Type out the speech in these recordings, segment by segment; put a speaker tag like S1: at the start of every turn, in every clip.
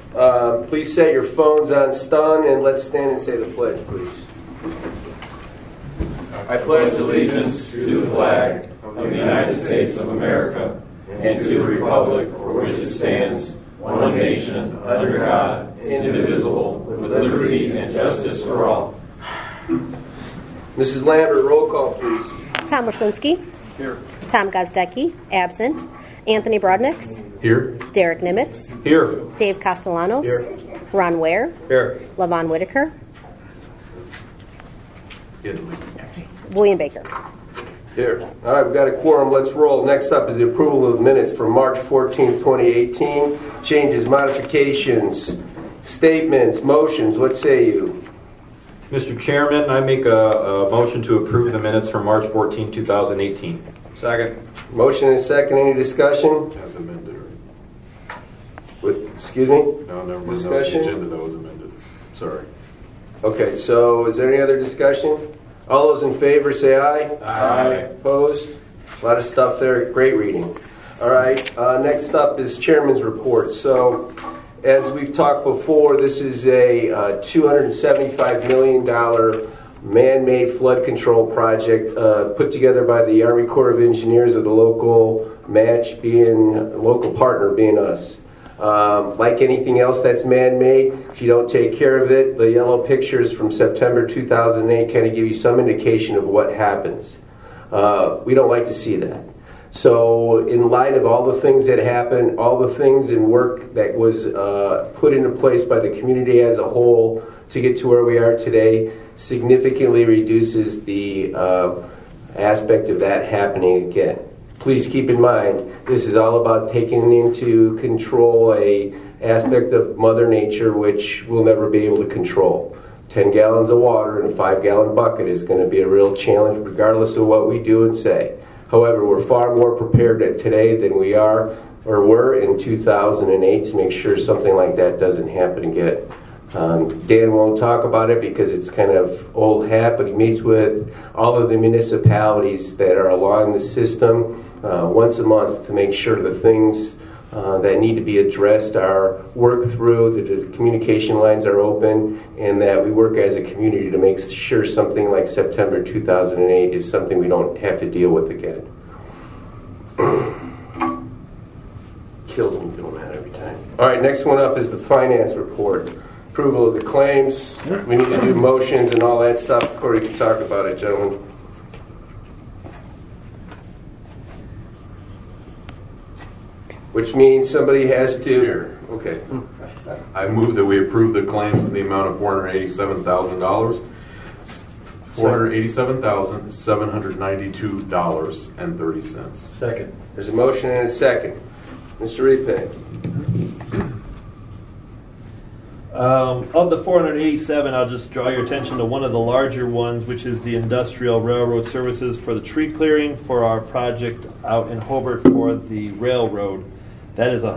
S1: Please set your phones on stun and let's stand and say the pledge, please.
S2: I pledge allegiance to the flag of the United States of America and to the republic for which it stands, one nation, under God, indivisible, with liberty and justice for all.
S1: Mrs. Lambert, roll call, please.
S3: Tom Werslinski.
S1: Here.
S3: Tom Gozdecki, absent. Anthony Brodnix.
S4: Here.
S3: Derek Nimitz.
S4: Here.
S3: Dave Castellanos.
S1: Here.
S3: Ron Ware.
S4: Here.
S3: Levon Whitaker. William Baker.
S1: Here. All right, we've got a quorum. Let's roll. Next up is the approval of minutes for March 14th, 2018. Changes, modifications, statements, motions. What say you?
S4: Mr. Chairman, I make a motion to approve the minutes from March 14, 2018.
S1: Second. Motion and second. Any discussion?
S5: As amended.
S1: Excuse me?
S5: No, never mind.
S1: Discussion?
S5: That was the agenda that was amended. Sorry.
S1: Okay, so is there any other discussion? All those in favor say aye.
S4: Aye.
S1: Opposed? A lot of stuff there. Great reading. All right, next up is Chairman's Report. So, as we've talked before, this is a $275 million man-made flood control project put together by the Army Corps of Engineers with the local local partner being us. Like anything else that's man-made, if you don't take care of it, the yellow pictures from September 2008 kind of give you some indication of what happens. We don't like to see that. So in light of all the things that happened, all the things and work that was put into place by the community as a whole to get to where we are today, significantly reduces the aspect of that happening again. Please keep in mind, this is all about taking into control a aspect of Mother Nature which we'll never be able to control. 10 gallons of water in a 5-gallon bucket is going to be a real challenge regardless of what we do and say. However, we're far more prepared today than we are or were in 2008 to make sure something like that doesn't happen again. Dan won't talk about it because it's kind of old hat, but he meets with all of the municipalities that are along the system once a month to make sure the things that need to be addressed are worked through, that the communication lines are open, and that we work as a community to make sure something like September 2008 is something we don't have to deal with again. Kills me doing that every time. All right, next one up is the finance report. Approval of the claims. We need to do motions and all that stuff. Corey can talk about it, gentlemen. Which means somebody has to. Okay.
S5: I move that we approve the claims in the amount of $487,000. $487,792.30.
S4: Second.
S1: There's a motion and a second. Mr. Repay.
S6: Of the 487, I'll just draw your attention to one of the larger ones, which is the Industrial Railroad Services for the tree clearing for our project out in Hobart for the railroad. That is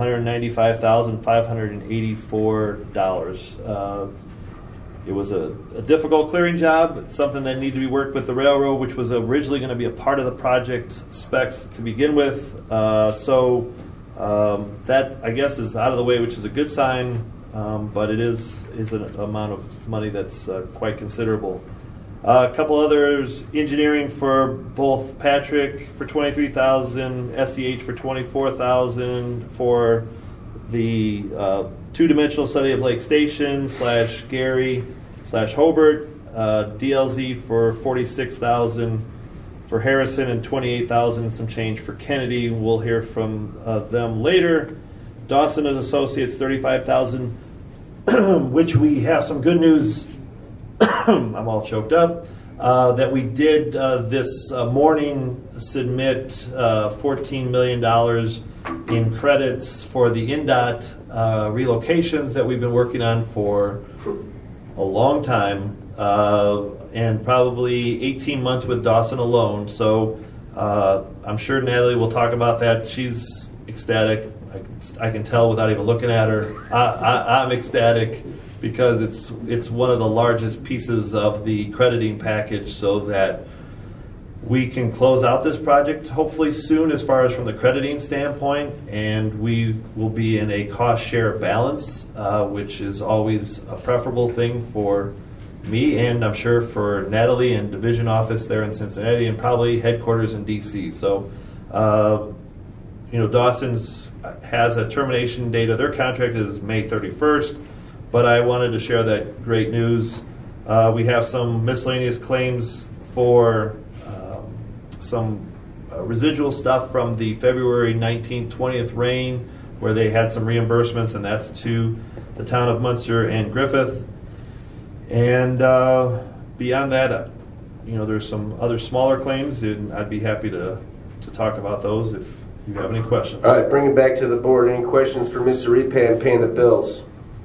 S6: $195,584. It was a difficult clearing job. It's something that needed to be worked with the railroad, which was originally going to be a part of the project specs to begin with. So that, I guess, is out of the way, which is a good sign. But it is an amount of money that's quite considerable. A couple others, engineering for both Patrick for $23,000, SEH for $24,000 for the two-dimensional study of Lake Station / Gary / Hobart, DLZ for $46,000 for Harrison and $28,000 and some change for Kennedy. We'll hear from them later. Dawson and Associates, $35,000, which we have some good news. I'm all choked up. That we did this morning submit $14 million in credits for the INDOT relocations that we've been working on for a long time, and probably 18 months with Dawson alone. So I'm sure Natalie will talk about that. She's ecstatic. I can tell without even looking at her. I'm ecstatic because it's one of the largest pieces of the crediting package, so that we can close out this project hopefully soon as far as from the crediting standpoint, and we will be in a cost share balance, which is always a preferable thing for me, and I'm sure for Natalie and division office there in Cincinnati, and probably headquarters in DC. So, Dawson's has a termination date of their contract is May 31st, but I wanted to share that great news. We have some miscellaneous claims for some residual stuff from the February 19th, 20th rain, where they had some reimbursements, and that's to the town of Munster and Griffith. And beyond that, there's some other smaller claims, and I'd be happy to talk about those if you have any questions.
S1: All right, bring it back to the board. Any questions for Mr. Repan paying the bills?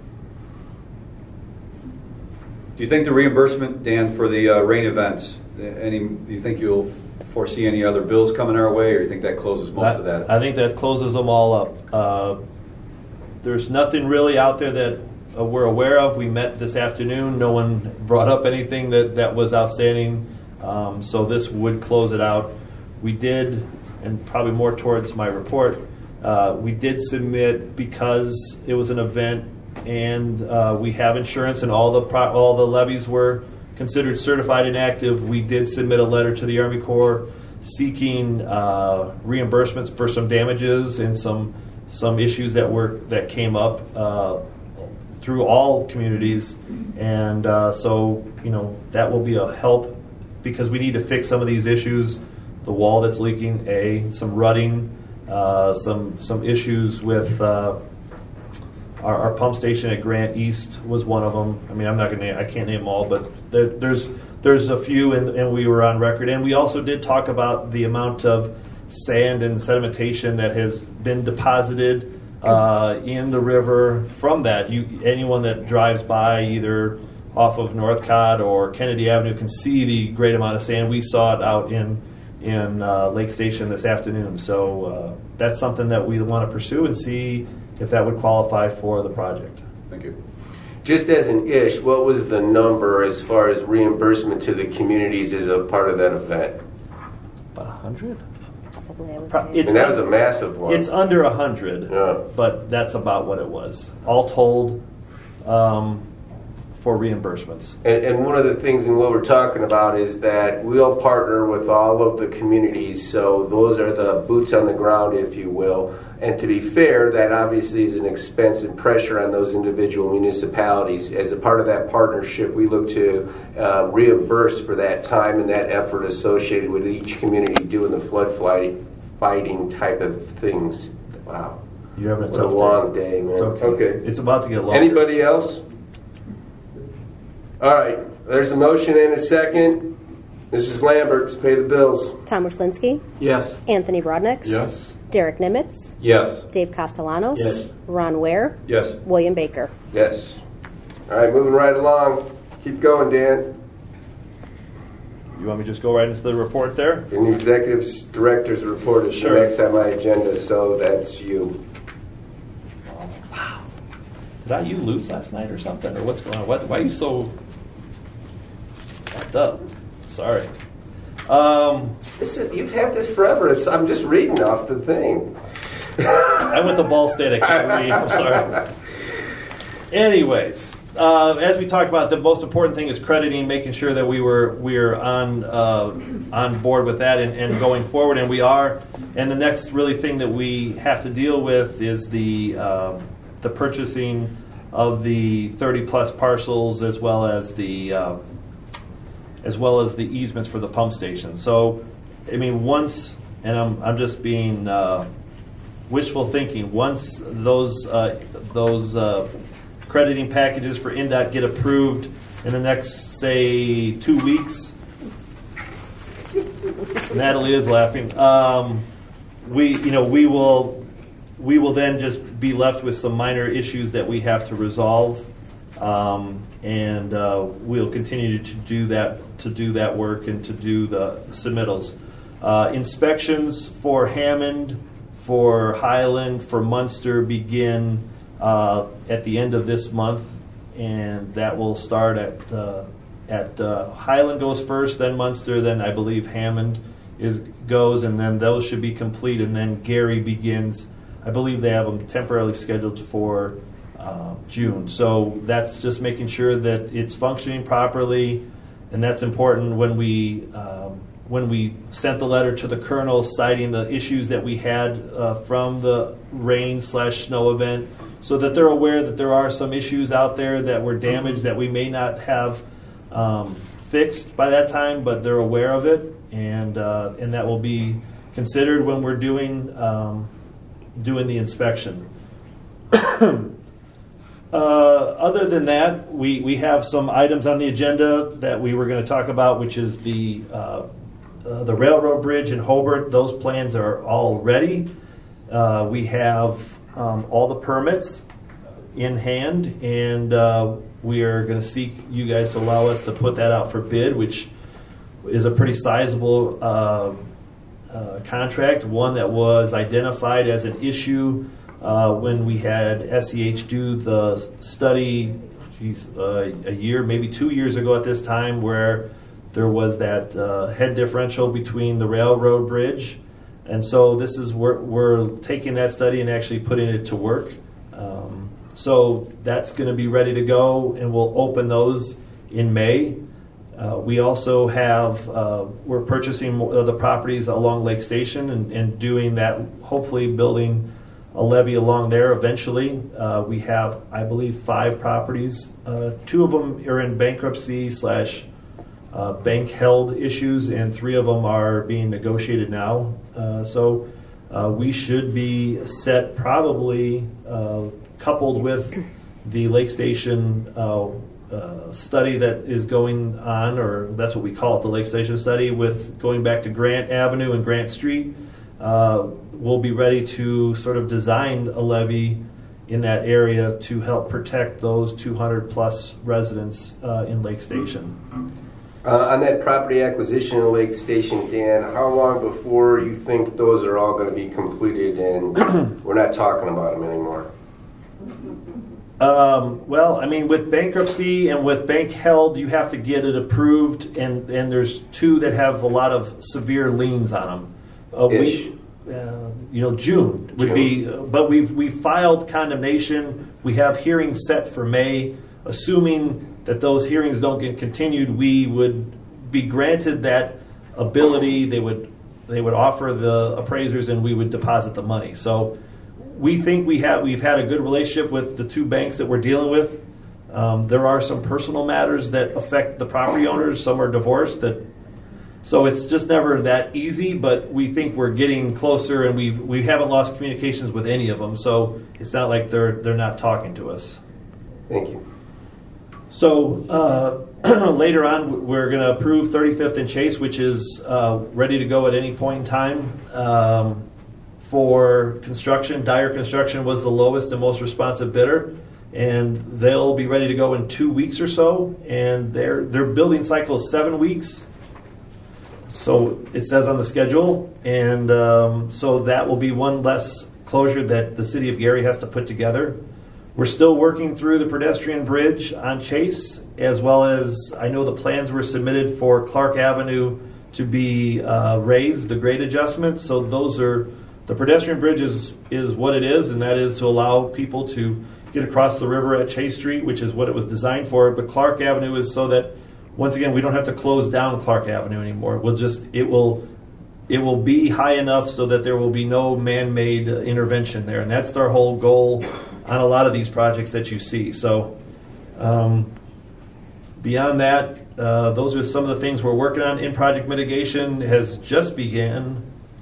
S7: Do you think the reimbursement, Dan, for the rain events, do you think you'll foresee any other bills coming our way, or do you think that closes most of that?
S6: I think that closes them all up. There's nothing really out there that we're aware of. We met this afternoon. No one brought up anything that was outstanding, so this would close it out. We did, and probably more towards my report, we did submit, because it was an event and we have insurance and all the levies were considered certified and active. We did submit a letter to the Army Corps seeking reimbursements for some damages and some issues that came up through all communities, and so that will be a help, because we need to fix some of these issues. The wall that's leaking, some rutting, some issues with our pump station at Grant East was one of them. I mean, I can't name them all, but there's a few, and we were on record. And we also did talk about the amount of sand and sedimentation that has been deposited in the river from that. Anyone that drives by either off of Northcott or Kennedy Avenue can see the great amount of sand. We saw it out in Lake Station this afternoon. So that's something that we want to pursue and see if that would qualify for the project.
S7: Thank you.
S1: Just as an ish, what was the number as far as reimbursement to the communities as a part of that event?
S6: About 100?
S3: Probably, I would
S1: And that was a massive one.
S6: It's under 100,
S1: Yeah.
S6: but that's about what it was. All told, for reimbursements.
S1: And one of the things in what we're talking about is that we'll partner with all of the communities, so those are the boots on the ground, if you will. And to be fair, that obviously is an expense and pressure on those individual municipalities. As a part of that partnership, we look to reimburse for that time and that effort associated with each community doing the flood fighting type of things. Wow.
S6: You're having a
S1: What
S6: tough
S1: a long day, man.
S6: It's okay. It's about to get longer.
S1: Anybody else? All right. There's a motion and a second. Mrs. Lambert, pay the bills.
S3: Tom Werslinski,
S4: Yes.
S3: Anthony Brodniks,
S5: Yes.
S3: Derek Nimitz,
S4: Yes.
S3: Dave Castellanos,
S4: Yes.
S3: Ron Ware,
S7: Yes.
S3: William Baker.
S1: Yes. All right, moving right along. Keep going, Dan.
S6: You want me to just go right into the report there?
S1: And the executive director's report is
S6: Sure.
S1: next on my agenda, so that's you.
S6: Did you lose last night or something? Or what's going on? Why are you so fucked up? Sorry.
S1: You've had this forever. I'm just reading off the thing.
S6: I went to Ball State. I can't read. I'm sorry. Anyways, as we talked about, the most important thing is crediting, making sure that we're on board with that and going forward, and we are. And the next really thing that we have to deal with is the purchasing of the 30-plus parcels, as well as the easements for the pump station. So, I mean, once, and I'm just being wishful thinking, once those crediting packages for INDOT get approved in the next, say, 2 weeks, Natalie is laughing. We will then just be left with some minor issues that we have to resolve, and we'll continue to do that work and to do the submittals. Inspections for Hammond, for Highland, for Munster begin at the end of this month, and that will start at Highland goes first, then Munster, then I believe Hammond goes, and then those should be complete, and then Gary begins. I believe they have them temporarily scheduled for June. So that's just making sure that it's functioning properly, and that's important when we sent the letter to the colonel citing the issues that we had from the rain/snow event, so that they're aware that there are some issues out there that were damaged that we may not have fixed by that time, but they're aware of it, and that will be considered when we're doing the inspection. Other than that, we have some items on the agenda that we were going to talk about, which is the railroad bridge in Hobart. Those plans are all ready. We have all the permits in hand, and we are going to seek you guys to allow us to put that out for bid, which is a pretty sizable contract, one that was identified as an issue when we had SEH do the study a year, maybe 2 years ago at this time, where there was that head differential between the railroad bridge. And so this is we're taking that study and actually putting it to work. So that's going to be ready to go, and we'll open those in May. We also have, we're purchasing the properties along Lake Station and doing that, hopefully building a levee along there eventually. We have, I believe, 5 properties. 2 of them are in bankruptcy / bank held issues, and 3 of them are being negotiated now. So we should be set, probably coupled with the Lake Station study that is going on, or that's what we call it, the Lake Station study, with going back to Grant Avenue and Grant Street. We'll be ready to sort of design a levee in that area to help protect those 200 plus residents in Lake Station.
S1: On that property acquisition in Lake Station, Dan, how long before you think those are all going to be completed and we're not talking about them anymore?
S6: Well, I mean, with bankruptcy and with bank held, you have to get it approved, and there's 2 that have a lot of severe liens on them. June would be, but we filed condemnation. We have hearings set for May. Assuming that those hearings don't get continued, we would be granted that ability. They would offer the appraisers, and we would deposit the money. So we think we've had a good relationship with the 2 banks that we're dealing with. There are some personal matters that affect the property owners. Some are divorced. So it's just never that easy, but we think we're getting closer, and we haven't lost communications with any of them. So it's not like they're not talking to us.
S1: Thank you.
S6: So later on, we're going to approve 35th and Chase, which is ready to go at any point in time. For construction, Dyer Construction was the lowest and most responsive bidder, and they'll be ready to go in 2 weeks or so. And their building cycle is 7 weeks, so it says on the schedule. And so that will be one less closure that the city of Gary has to put together. We're still working through the pedestrian bridge on Chase, as well as I know the plans were submitted for Clark Avenue to be raised, the grade adjustment. So those are, the pedestrian bridge is what it is, and that is to allow people to get across the river at Chase Street, which is what it was designed for. But Clark Avenue is so that, once again, we don't have to close down Clark Avenue anymore. It will be high enough so that there will be no man-made intervention there, and that's our whole goal on a lot of these projects that you see. So beyond that, those are some of the things we're working on. In-project mitigation has just begun,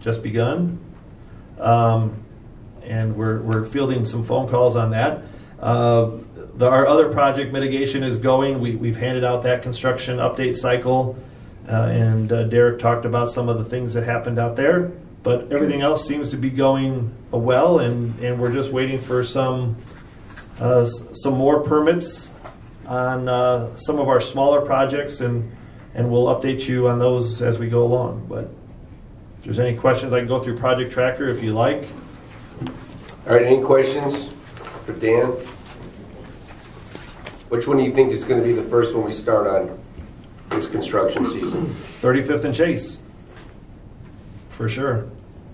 S6: and we're fielding some phone calls on that. Our other project mitigation is going. We've handed out that construction update cycle, and Derek talked about some of the things that happened out there. But everything else seems to be going well, and we're just waiting for some more permits on some of our smaller projects, and we'll update you on those as we go along. But if there's any questions, I can go through Project Tracker if you like.
S1: All right, any questions for Dan? Which one do you think is going to be the first one we start on? this construction season.
S6: 35th and Chase, for sure.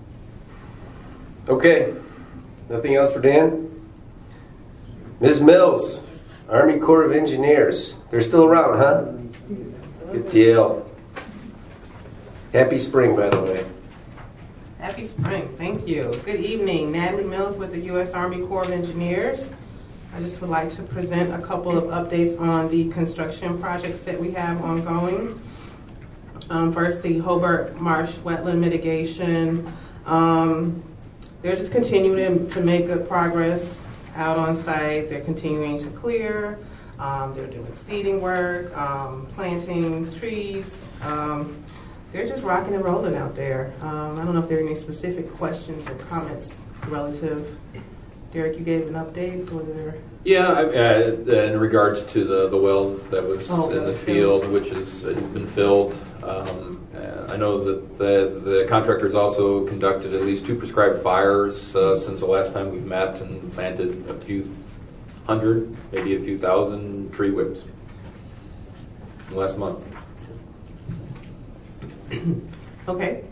S1: Okay, nothing else for Dan? Ms. Mills, Army Corps of Engineers. They're still around, huh? Good deal. Happy spring, by the way.
S8: Happy spring, thank you. Good evening, Natalie Mills with the U.S. Army Corps of Engineers. I just would like to present a couple of updates on the construction projects that we have ongoing. First, the Hobart Marsh Wetland Mitigation. They're just continuing to make good progress out on site. They're continuing to clear. They're doing seeding work, planting trees. They're just rocking and rolling out there. I don't know if there are any specific questions or comments relative. Derek, you gave an update. Was there?
S4: Yeah, in regards to the well that was in the field, which has been filled. I know that the contractors also conducted at least 2 prescribed fires since the last time we've met and planted a few hundred, maybe a few thousand tree whips last month.
S8: Okay.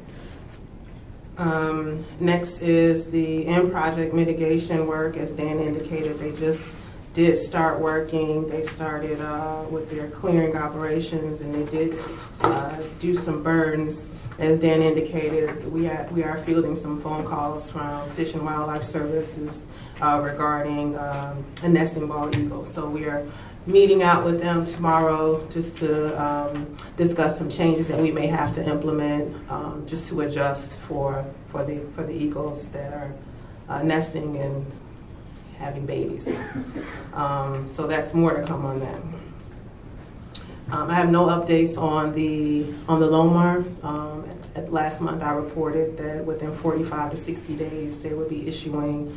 S8: Next is the in-project mitigation work. As Dan indicated, they just did start working. They started with their clearing operations, and they did do some burns. As Dan indicated, we are fielding some phone calls from Fish and Wildlife Services regarding a nesting bald eagle. So we are meeting out with them tomorrow just to discuss some changes that we may have to implement just to adjust for the eagles that are nesting and having babies. So that's more to come on that. I have no updates on the Lomar. Last month I reported that within 45 to 60 days they would be issuing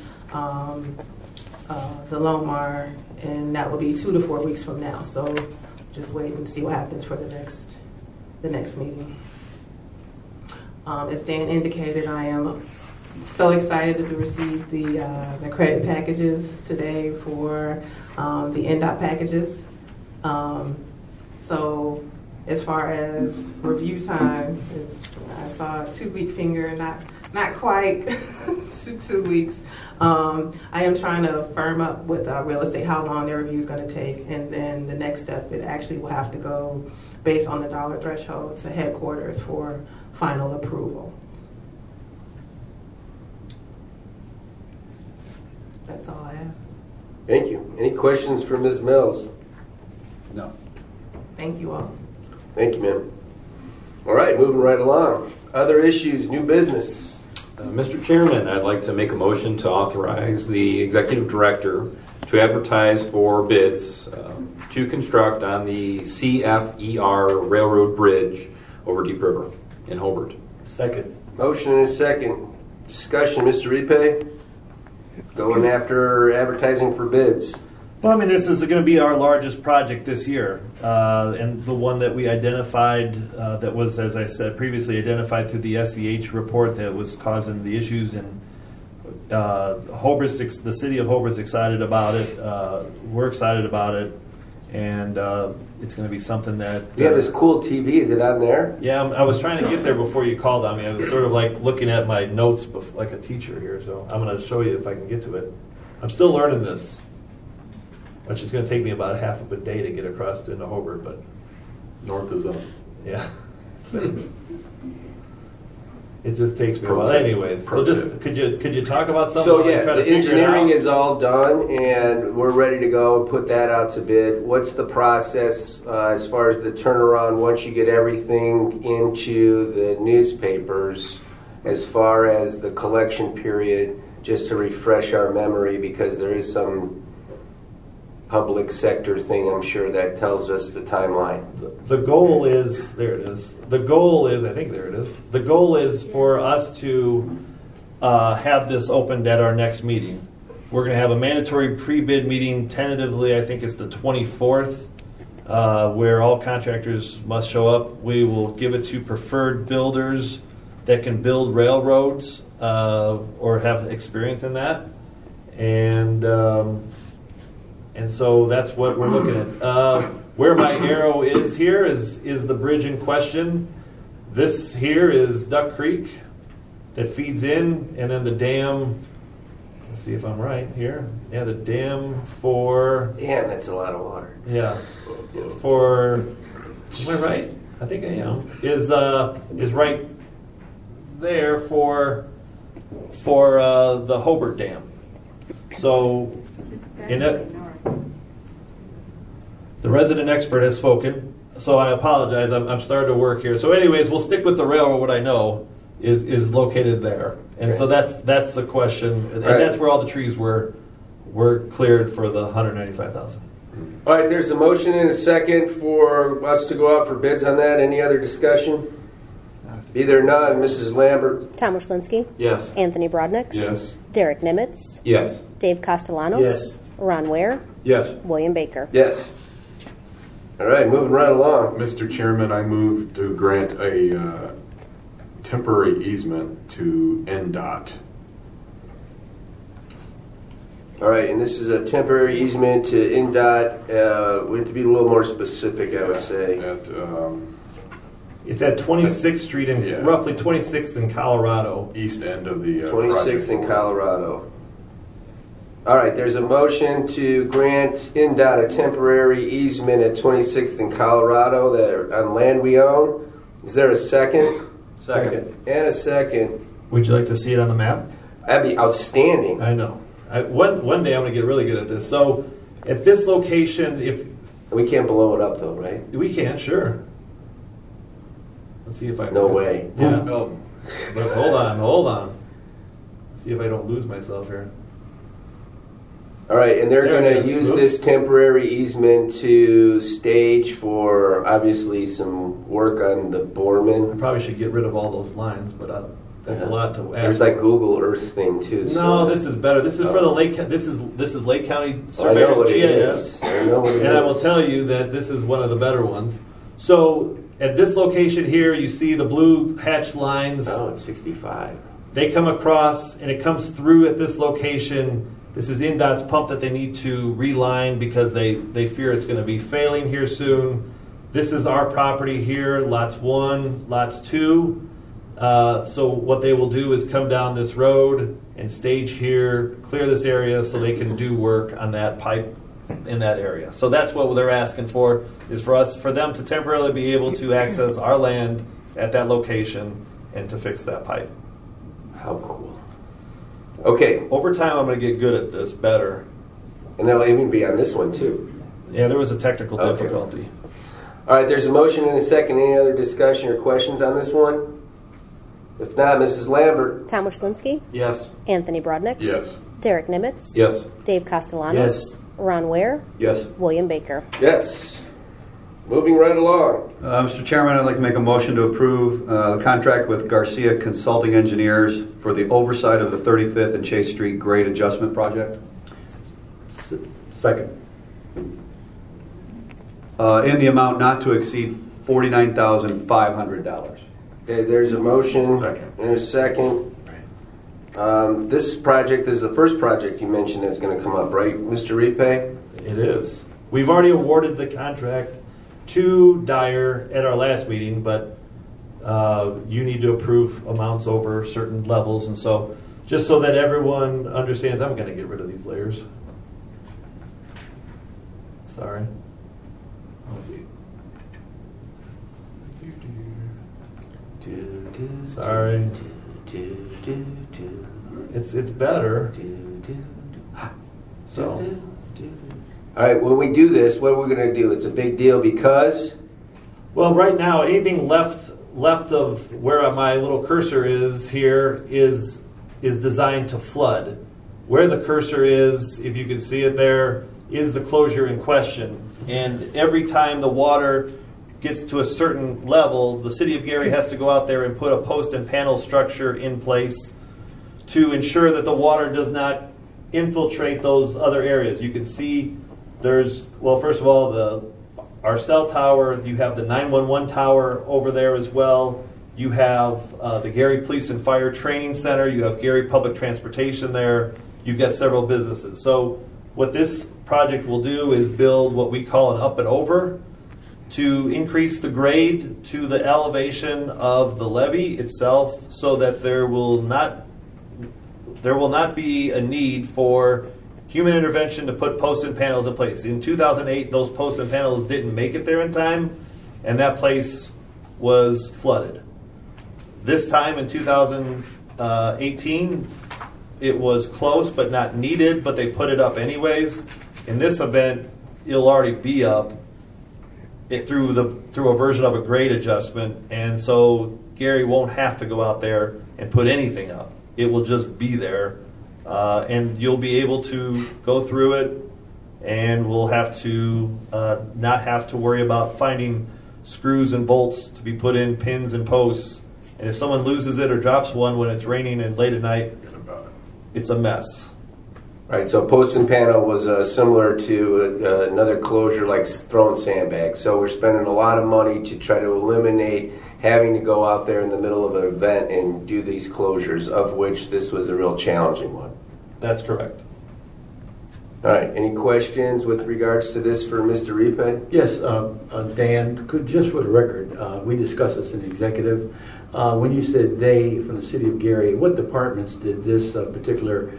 S8: the Lomar, and that will be 2 to 4 weeks from now. So just wait and see what happens for the next meeting. As Dan indicated, I am so excited to receive the credit packages today for the NDOT packages. So as far as review time, I saw a 2-week finger, not quite 2 weeks. I am trying to firm up with real estate how long their review is going to take, and then the next step, it actually will have to go based on the dollar threshold to headquarters for final approval. That's all I have.
S1: Thank you. Any questions for Ms. Mills?
S7: No.
S8: Thank you all.
S1: Thank you, ma'am. All right, moving right along. Other issues, new business.
S4: Mr. Chairman, I'd like to make a motion to authorize the executive director to advertise for bids to construct on the CFER Railroad Bridge over Deep River in Hobart.
S6: Second.
S1: Motion and a second. Discussion, Mr. Ripe. Going after advertising for bids.
S6: Well, I mean, this is going to be our largest project this year, and the one that we identified that was, as I said previously, identified through the SEH report that was causing the issues. And the city of Hobart's excited about it. We're excited about it, and it's going to be something that...
S1: You have this cool TV. Is it on there?
S6: Yeah, I was trying to get there before you called on me. I was sort of like looking at my notes like a teacher here, so I'm going to show you if I can get to it. I'm still learning this, which is going to take me about half of a day to get across into Hobart, but
S5: North is up.
S6: yeah, thanks. It just takes me a
S5: Pro
S6: while.
S5: tip.
S6: Anyways,
S5: Pro
S6: so just
S5: tip.
S6: could you talk about something?
S1: So
S6: while I
S1: yeah,
S6: try to
S1: the
S6: figure it
S1: engineering
S6: out?
S1: is all done, and we're ready to go and put that out to bid. What's the process as far as the turnaround once you get everything into the newspapers, as far as the collection period, just to refresh our memory, because there is some public sector thing, I'm sure, that tells us the timeline.
S6: The goal is, there it is. The goal is, I think there it is. The goal is for us to have this opened at our next meeting. We're going to have a mandatory pre-bid meeting, tentatively, I think it's the 24th, where all contractors must show up. We will give it to preferred builders that can build railroads or have experience in that. And And so that's what we're looking at. Where my arrow is here is the bridge in question. This here is Duck Creek that feeds in, and then the dam. Let's see if I'm right here. Yeah, the dam for.
S1: Damn, that's a lot of water.
S6: Yeah, for. Am I right? I think I am. Is right there for the Hobart Dam. So, in it. The resident expert has spoken, so I apologize. I'm starting to work here. So, anyways, we'll stick with the railroad. What I know is located there, and so that's the question, and that's where all the trees were cleared for the $195,000.
S1: All right, there's a motion and a second for us to go out for bids on that. Any other discussion? Be there none. Mrs. Lambert?
S3: Tom Wishlinski.
S5: Yes.
S3: Anthony Brodnick.
S5: Yes.
S3: Derek Nimitz.
S4: Yes.
S3: Dave Castellanos.
S1: Yes.
S3: Ron Ware.
S7: Yes.
S3: William Baker.
S1: Yes. All right, moving right along.
S5: Mr. Chairman, I move to grant a temporary easement to NDOT.
S1: All right, and this is a temporary easement to NDOT. We have to be a little more specific, I would say.
S5: At,
S6: It's at 26th Street and
S5: Yeah.
S6: roughly 26th in Colorado.
S5: east end of the
S1: 26th in
S5: project.
S1: Colorado. All right, there's a motion to grant NDOT a temporary easement at 26th in Colorado that on land we own. Is there a second?
S7: Second.
S1: And a second.
S6: Would you like to see it on the map?
S1: That'd be outstanding.
S6: I know. One day I'm going to get really good at this. So, at this location, if
S1: We can't blow it up though, right?
S6: we can, sure. Let's see if I.
S1: No way.
S6: Yeah. But hold on. Let's see if I don't lose myself here.
S1: All right, and they're
S6: There
S1: going
S6: we
S1: to
S6: go.
S1: use
S6: Oops.
S1: this temporary easement to stage for obviously some work on the
S6: I
S1: Borman.
S6: probably should get rid of all those lines, but that's a lot to ask.
S1: There's like Google Earth thing too.
S6: No,
S1: so-
S6: this is better. This is for the Lake. This is Lake County
S1: I know what
S6: Surveyor's
S1: it
S6: GIS.
S1: is. I know what it
S6: And I will
S1: is.
S6: tell you that this is one of the better ones. So at this location here, you see the blue hatched lines.
S1: Oh, it's 65.
S6: They come across, and it comes through at this location. This is NDOT's pump that they need to reline because they fear it's going to be failing here soon. This is our property here, lots 1, lots 2. So what they will do is come down this road and stage here, clear this area so they can do work on that pipe in that area. So that's what they're asking for, is for them to temporarily be able to access our land at that location and to fix that pipe.
S1: How cool. Okay,
S6: Over time, I'm going to get good at this better.
S1: and that'll even be on this one too.
S6: Yeah, there was a technical
S1: Okay.
S6: difficulty.
S1: All right, there's a motion and a second. Any other discussion or questions on this one? If not, Mrs. Lambert?
S3: Tom Wishlinski.
S4: Yes.
S3: Anthony Brodnick.
S5: Yes.
S3: Derek Nimitz.
S4: Yes.
S3: Dave Castellanos.
S1: Yes.
S3: Ron Ware.
S7: Yes.
S3: William Baker.
S1: Yes. Moving right along.
S7: Mr. Chairman, I'd like to make a motion to approve the contract with Garcia Consulting Engineers for the oversight of the 35th and Chase Street grade adjustment project.
S6: Second.
S7: In the amount not to exceed $49,500.
S1: Okay, there's a motion
S5: Second.
S1: and a second. This project is the first project you mentioned that's going to come up, right, Mr. Repay?
S6: It is. We've already awarded the contract to Dyer at our last meeting, but you need to approve amounts over certain levels. And so, just so that everyone understands, I'm going to get rid of these layers. Sorry. Sorry. It's better. So.
S1: All right, when we do this, what are we going to do? It's a big deal because
S6: Well, right now, anything left of where my little cursor is here is designed to flood. Where the cursor is, if you can see it there, is the closure in question. And every time the water gets to a certain level, the city of Gary has to go out there and put a post and panel structure in place to ensure that the water does not infiltrate those other areas. You can see there's, well, first of all, our cell tower, you have the 911 tower over there as well. You have the Gary Police and Fire Training Center. You have Gary Public Transportation there. You've got several businesses. So What this project will do is build what we call an up and over to increase the grade to the elevation of the levee itself so that there will not be a need for human intervention to put posts and panels in place. In 2008, those posts and panels didn't make it there in time, and that place was flooded. This time in 2018, it was close but not needed, but they put it up anyways. In this event, it'll already be up through a version of a grade adjustment, and so Gary won't have to go out there and put anything up. It will just be there, and you'll be able to go through it, and we'll have to not have to worry about finding screws and bolts to be put in pins and posts. And if someone loses it or drops one when it's raining and late at night, it's a mess.
S1: Right, so post and panel was similar to another closure like throwing sandbags. So we're spending a lot of money to try to eliminate having to go out there in the middle of an event and do these closures, of which this was a real challenging one.
S6: That's correct.
S1: All right, any questions with regards to this for Mr. Ripe?
S9: Yes, Dan, just for the record, we discussed this in executive. When you said they from the city of Gary, what departments did this particular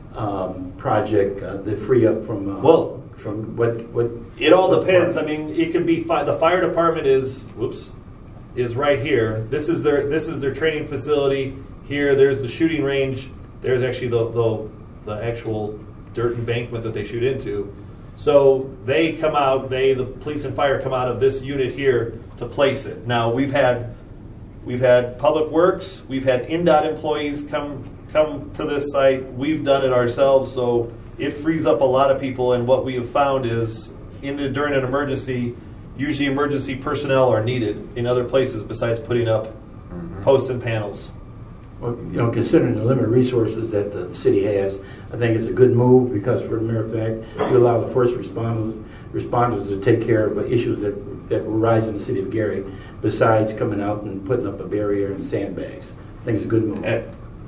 S9: project that free up from? From what?
S6: It all depends. I mean, it could be the fire department is right here. This is their training facility. Here, there's the shooting range. There's actually the actual dirt embankment that they shoot into. So they come out. The police and fire come out of this unit here to place it. Now we've had Public Works. We've had INDOT employees come to this site. We've done it ourselves, so it frees up a lot of people. And what we have found is, during an emergency, usually emergency personnel are needed in other places besides putting up posts and panels.
S9: Well, considering the limited resources that the city has, I think it's a good move because, for the mere fact, we allow the first responders to take care of issues that arise in the city of Gary, besides coming out and putting up a barrier and sandbags. I think it's a good move.
S6: I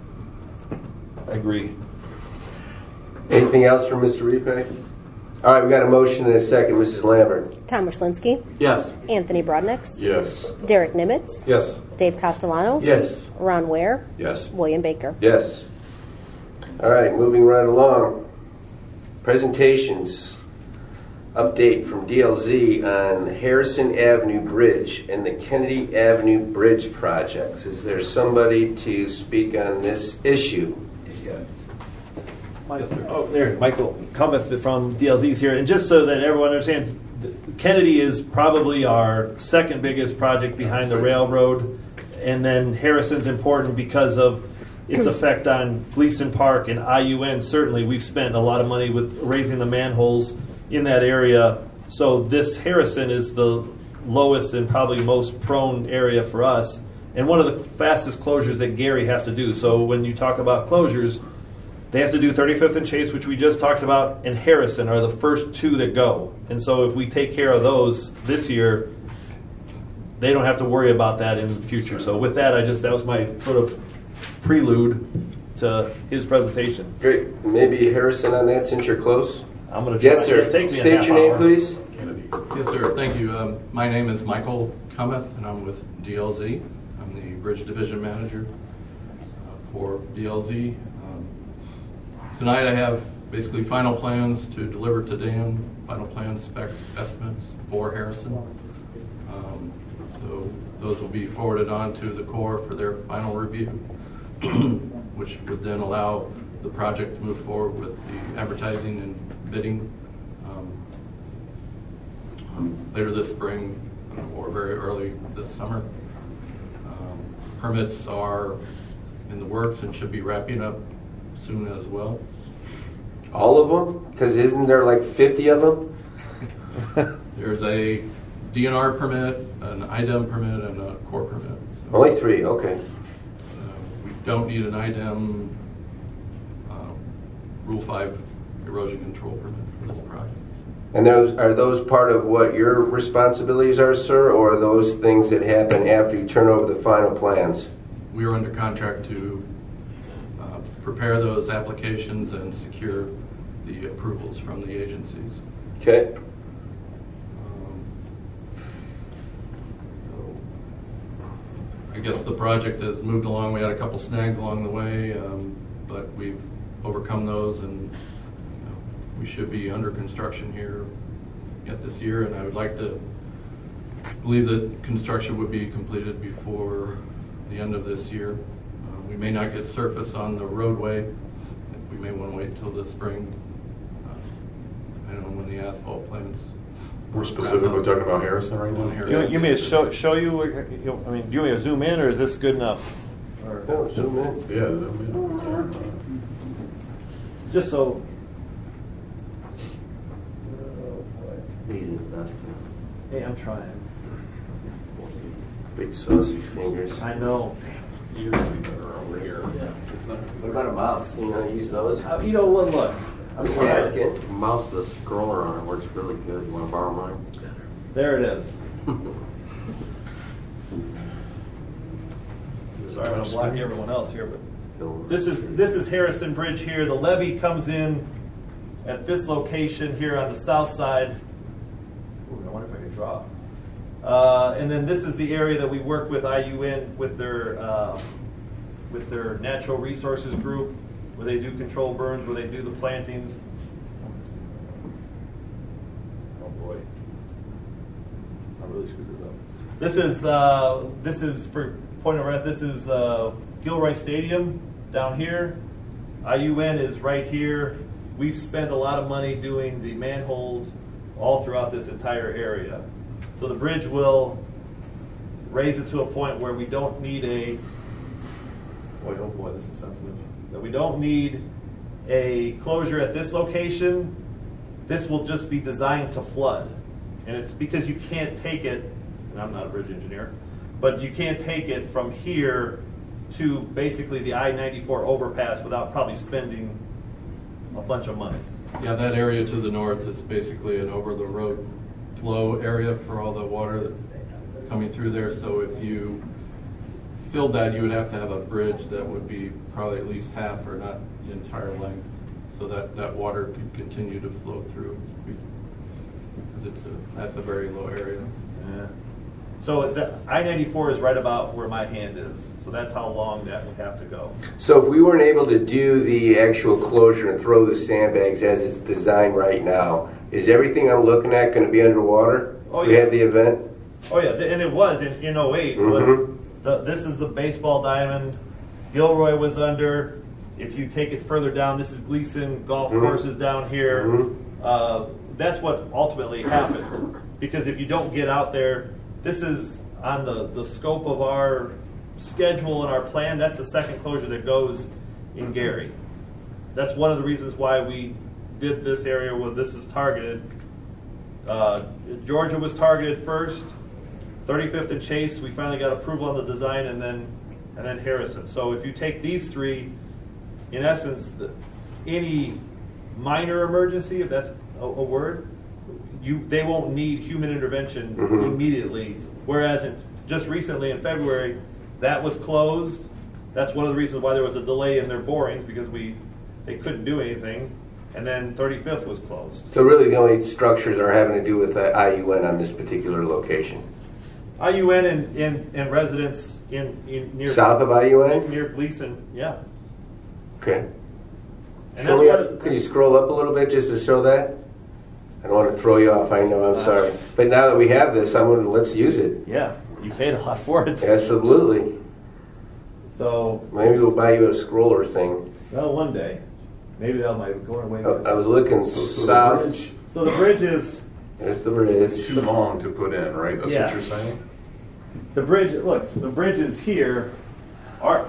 S6: agree.
S1: Anything else from Mr. Ripe? All right, we got a motion and a second. Mrs. Lambert.
S3: Tom Wishlinski.
S5: Yes.
S3: Anthony Brodniks.
S5: Yes.
S3: Derek Nimitz.
S5: Yes.
S3: Dave Castellanos.
S9: Yes.
S3: Ron Ware.
S5: Yes.
S3: William Baker.
S1: Yes. All right, moving right along. Presentations. Update from DLZ on Harrison Avenue Bridge and the Kennedy Avenue Bridge projects. Is there somebody to speak on this issue?
S6: Michael Cometh from DLZ is here. And just so that everyone understands, Kennedy is probably our second biggest project behind the railroad. And then Harrison's important because of its effect on Gleason Park and IUN. Certainly, we've spent a lot of money with raising the manholes in that area. So this Harrison is the lowest and probably most prone area for us. And one of the fastest closures that Gary has to do. So when you talk about closures, they have to do 35th and Chase, which we just talked about, and Harrison are the first two that go. And so if we take care of those this year, they don't have to worry about that in the future. So with that, that was my sort of prelude to his presentation.
S1: Great. Maybe Harrison on that since you're close.
S6: I'm going to try.
S1: Yes, sir. State your name, please.
S5: Kennedy.
S10: Yes, sir. Thank you. My name is Michael Cometh, and I'm with DLZ. I'm the Bridge Division Manager for DLZ. Tonight I have basically final plans to deliver to Dan, final plans, specs, estimates for Harrison. So those will be forwarded on to the Corps for their final review, which would then allow the project to move forward with the advertising and bidding later this spring or very early this summer. Permits are in the works and should be wrapping up soon as well.
S1: All of them? Because isn't there like 50 of them?
S10: There's a DNR permit, an IDEM permit, and a Corps permit. So,
S1: Only 3, okay.
S10: we don't need an IDEM Rule 5 erosion control permit for this project.
S1: And are those part of what your responsibilities are, sir, or are those things that happen after you turn over the final plans?
S10: We are under contract to prepare those applications and secure the approvals from the agencies.
S1: Okay.
S10: I guess the project has moved along. We had a couple snags along the way, but we've overcome those, and we should be under construction here yet this year. And I would like to believe that construction would be completed before the end of this year. We may not get surface on the roadway. We may want to wait until the spring, depending on when the asphalt plants.
S5: We're specifically talking about Harrison right now?
S6: You may show you, I mean, do you want me to zoom in, or is this good enough?
S1: No, zoom in.
S5: Yeah, zoom
S6: Just so.
S1: Easy enough.
S6: Hey, I'm trying.
S1: Big sausage fingers.
S6: I know.
S5: in. Usually better over here.
S1: What about a mouse? Do you know how to use those?
S6: You know, one look.
S1: I'm just asking.
S2: Mouse with a scroller on it works really good. You want to borrow mine?
S6: There it is. Sorry, I'm going to block everyone else here, but this is Harrison Bridge here. The levee comes in at this location here on the south side. Ooh, I wonder if I can draw. And then this is the area that we work with IUN with their natural resources group, where they do control burns, where they do the plantings. Oh boy, I really screwed this up. This is for point of reference. This is Gilroy Stadium down here. IUN is right here. We've spent a lot of money doing the manholes all throughout this entire area. So the bridge will raise it to a point where we don't need a, oh boy, this is sensitive, that we don't need a closure at this location. This will just be designed to flood. And it's because you can't take it, and I'm not a bridge engineer, but you can't take it from here to basically the I-94 overpass without probably spending a bunch of money.
S10: Yeah, that area to the north is basically an over-the-road flow area for all the water coming through there. So if you filled that, you would have to have a bridge that would be probably at least half or not the entire length, so that that water could continue to flow through, because that's a very low area.
S6: Yeah. So the I-94 is right about where my hand is. So that's how long that would have to go.
S1: So if we weren't able to do the actual closure and throw the sandbags as it's designed right now, is everything I'm looking at going to be underwater?
S6: Oh,
S1: We
S6: yeah.
S1: had the event?
S6: Oh yeah, and it was in 08. This is the baseball diamond. Gilroy was under. If you take it further down, this is Gleason golf courses down here. That's what ultimately happened. Because if you don't get out there, this is on the scope of our schedule and our plan. That's the second closure that goes in Gary. That's one of the reasons why we did this area where this is targeted. Georgia was targeted first. 35th and Chase, we finally got approval on the design, and then Harrison. So if you take these three, in essence, any minor emergency, if that's a word, they won't need human intervention immediately. Whereas just recently in February, that was closed. That's one of the reasons why there was a delay in their borings, because they couldn't do anything. And then 35th was closed.
S1: So really the only structures are having to do with the IUN on this particular location.
S6: IUN and residents in near
S1: South of IUN?
S6: near Gleason, yeah.
S1: Okay.
S6: And
S1: Show
S6: that's
S1: me
S6: what
S1: up, can you scroll up a little bit just to show that? I don't want to throw you off, I know, I'm sorry. But now that we have this, let's use it.
S6: yeah, you paid a lot for it.
S1: Absolutely.
S6: So
S1: Maybe we'll buy you a scroller thing.
S6: well, one day, maybe that might go away.
S1: I was looking
S5: So
S1: south.
S5: the bridge
S6: So the bridge is
S1: There's the
S5: is
S1: bridge.
S5: too long to put in, right? That's
S6: Yeah.
S5: what you're saying?
S6: the bridge. Look, the bridge is here. Our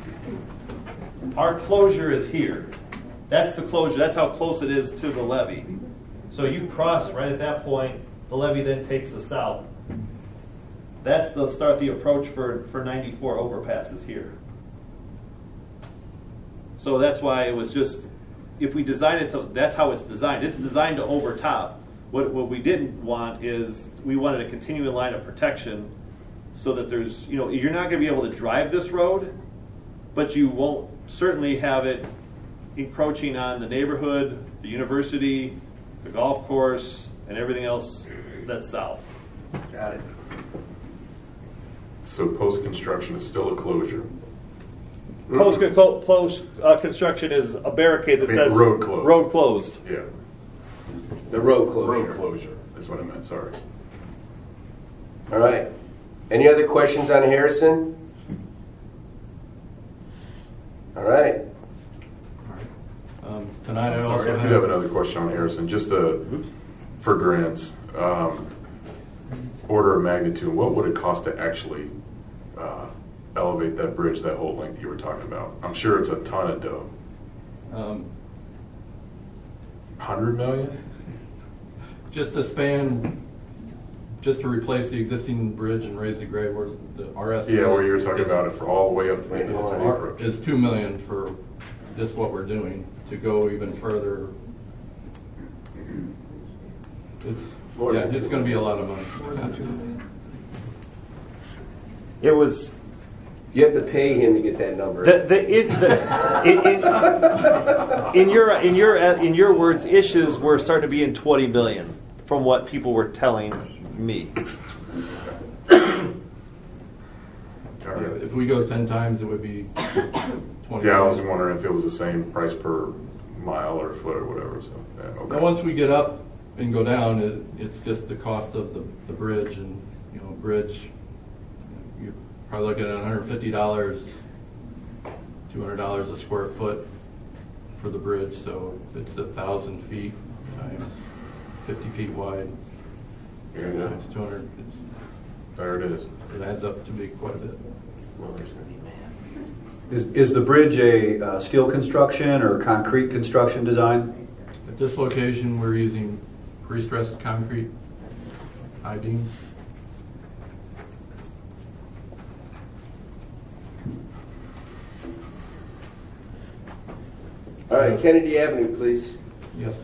S6: closure is here. That's the closure. That's how close it is to the levee. So you cross right at that point. The levee then takes the south. That's the approach for 94 overpasses here. So that's why it was just, if we design it to, that's how it's designed. It's designed to overtop. What we didn't want is, we wanted a continuing line of protection so that there's, you're not going to be able to drive this road, but you won't certainly have it encroaching on the neighborhood, the university, the golf course, and everything else that's south.
S1: Got it.
S5: So post-construction is still a closure.
S6: Construction is a barricade that
S5: I mean,
S6: says
S5: road closed.
S6: Road closed.
S5: Yeah.
S1: The road closure.
S5: Road closure is what I meant, sorry.
S1: All right. Any other questions on Harrison? All right.
S10: Tonight I
S5: I'm
S10: also
S5: sorry, I do have another question on Harrison, just for grants. Order of magnitude, what would it cost to actually elevate that bridge that whole length you were talking about? I'm sure it's a ton of dough. 100 million?
S10: Just to span, just to replace the existing bridge and raise the grade where our estimate
S5: Yeah, where you were
S10: is-
S5: talking
S10: is-
S5: about it for all the way up to the approach.
S10: is $2 million for just what we're doing. To go even further, it's going to be a lot of money.
S6: It was.
S1: You have to pay him to get that number.
S6: In your words, issues were starting to be in 20 million from what people were telling me.
S10: If we go 10 times, it would be 20
S5: Yeah, I was
S10: million.
S5: wondering if it was the same price per mile or foot or whatever. So, yeah, okay.
S10: Now, once we get up and go down, it's just the cost of the bridge, and bridge. You're probably looking at $150, $200 a square foot for the bridge. So it's 1,000 feet times 50 feet wide
S5: Yeah.
S10: times 200.
S5: There it is.
S10: It adds up to be quite a bit.
S1: Well, there's going to be
S7: Is the bridge a steel construction or concrete construction design?
S10: At this location, we're using pre-stressed concrete I-beams.
S1: All right, Kennedy Avenue, please.
S10: Yes.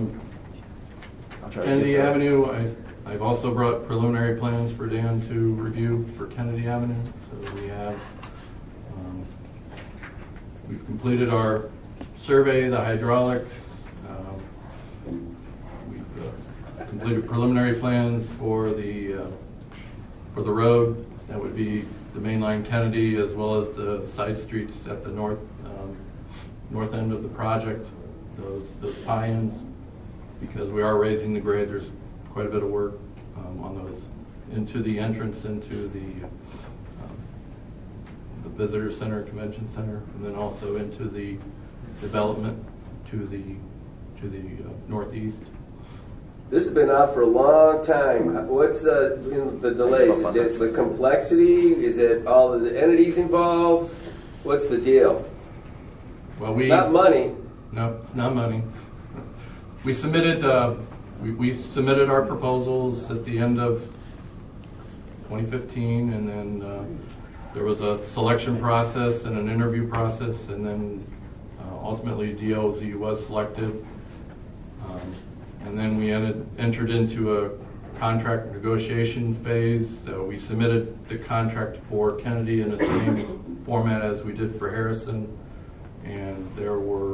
S10: Kennedy Avenue, I've also brought preliminary plans for Dan to review for Kennedy Avenue. So we have, we've completed our survey, the hydraulics. We've completed preliminary plans for the road. That would be the main line Kennedy, as well as the side streets at the north end of the project. Those tie-ins, because we are raising the grade. There's quite a bit of work on those into the entrance into the visitor center, convention center, and then also into the development to the northeast.
S1: This has been out for a long time. What's the delays? Is it the complexity? Is it all of the entities involved? What's the deal?
S10: Well,
S1: It's not money.
S10: No, it's not money. We submitted we submitted our proposals at the end of 2015, and then there was a selection process and an interview process, and then ultimately DOZ was selected. And then we entered into a contract negotiation phase. So we submitted the contract for Kennedy in the same format as we did for Harrison, and there were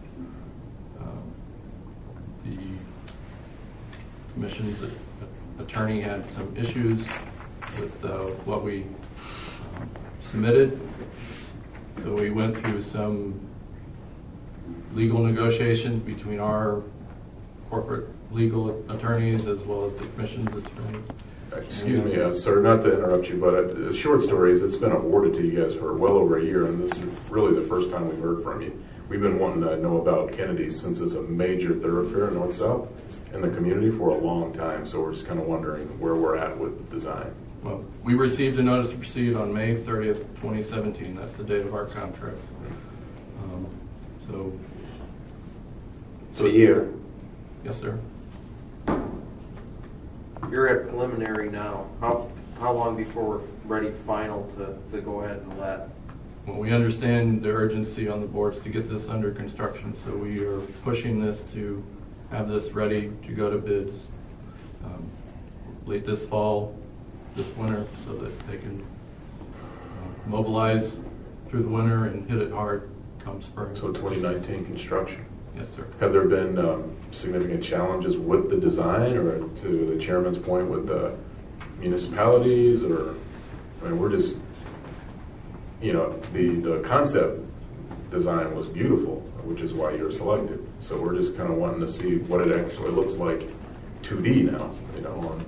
S10: the commission's attorney had some issues with what we submitted. So we went through some legal negotiations between our corporate legal attorneys as well as the commission's attorneys.
S5: Excuse me, sir, not to interrupt you, but the short story is it's been awarded to you guys for well over a year, and this is really the first time we've heard from you. We've been wanting to know about Kennedy since it's a major thoroughfare north-south in the community for a long time, so we're just kind of wondering where we're at with design.
S10: Well, we received a notice to proceed on May 30th, 2017. That's the date of our contract.
S1: It's a year.
S10: Yes, sir.
S11: You're at preliminary now. How long before we're ready final to go ahead and let?
S10: Well, we understand the urgency on the boards to get this under construction, so we are pushing this to have this ready to go to bids late this fall, this winter, so that they can mobilize through the winter and hit it hard come spring.
S5: So 2019 construction.
S10: Yes, sir.
S5: Have there been significant challenges with the design, or to the chairman's point, with the municipalities, or, I mean, we're just, the concept design was beautiful, which is why you're selected. So we're just kind of wanting to see what it actually looks like 2D now, on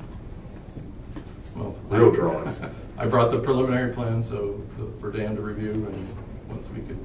S5: real drawings.
S10: I brought the preliminary plan for Dan to review, and once we can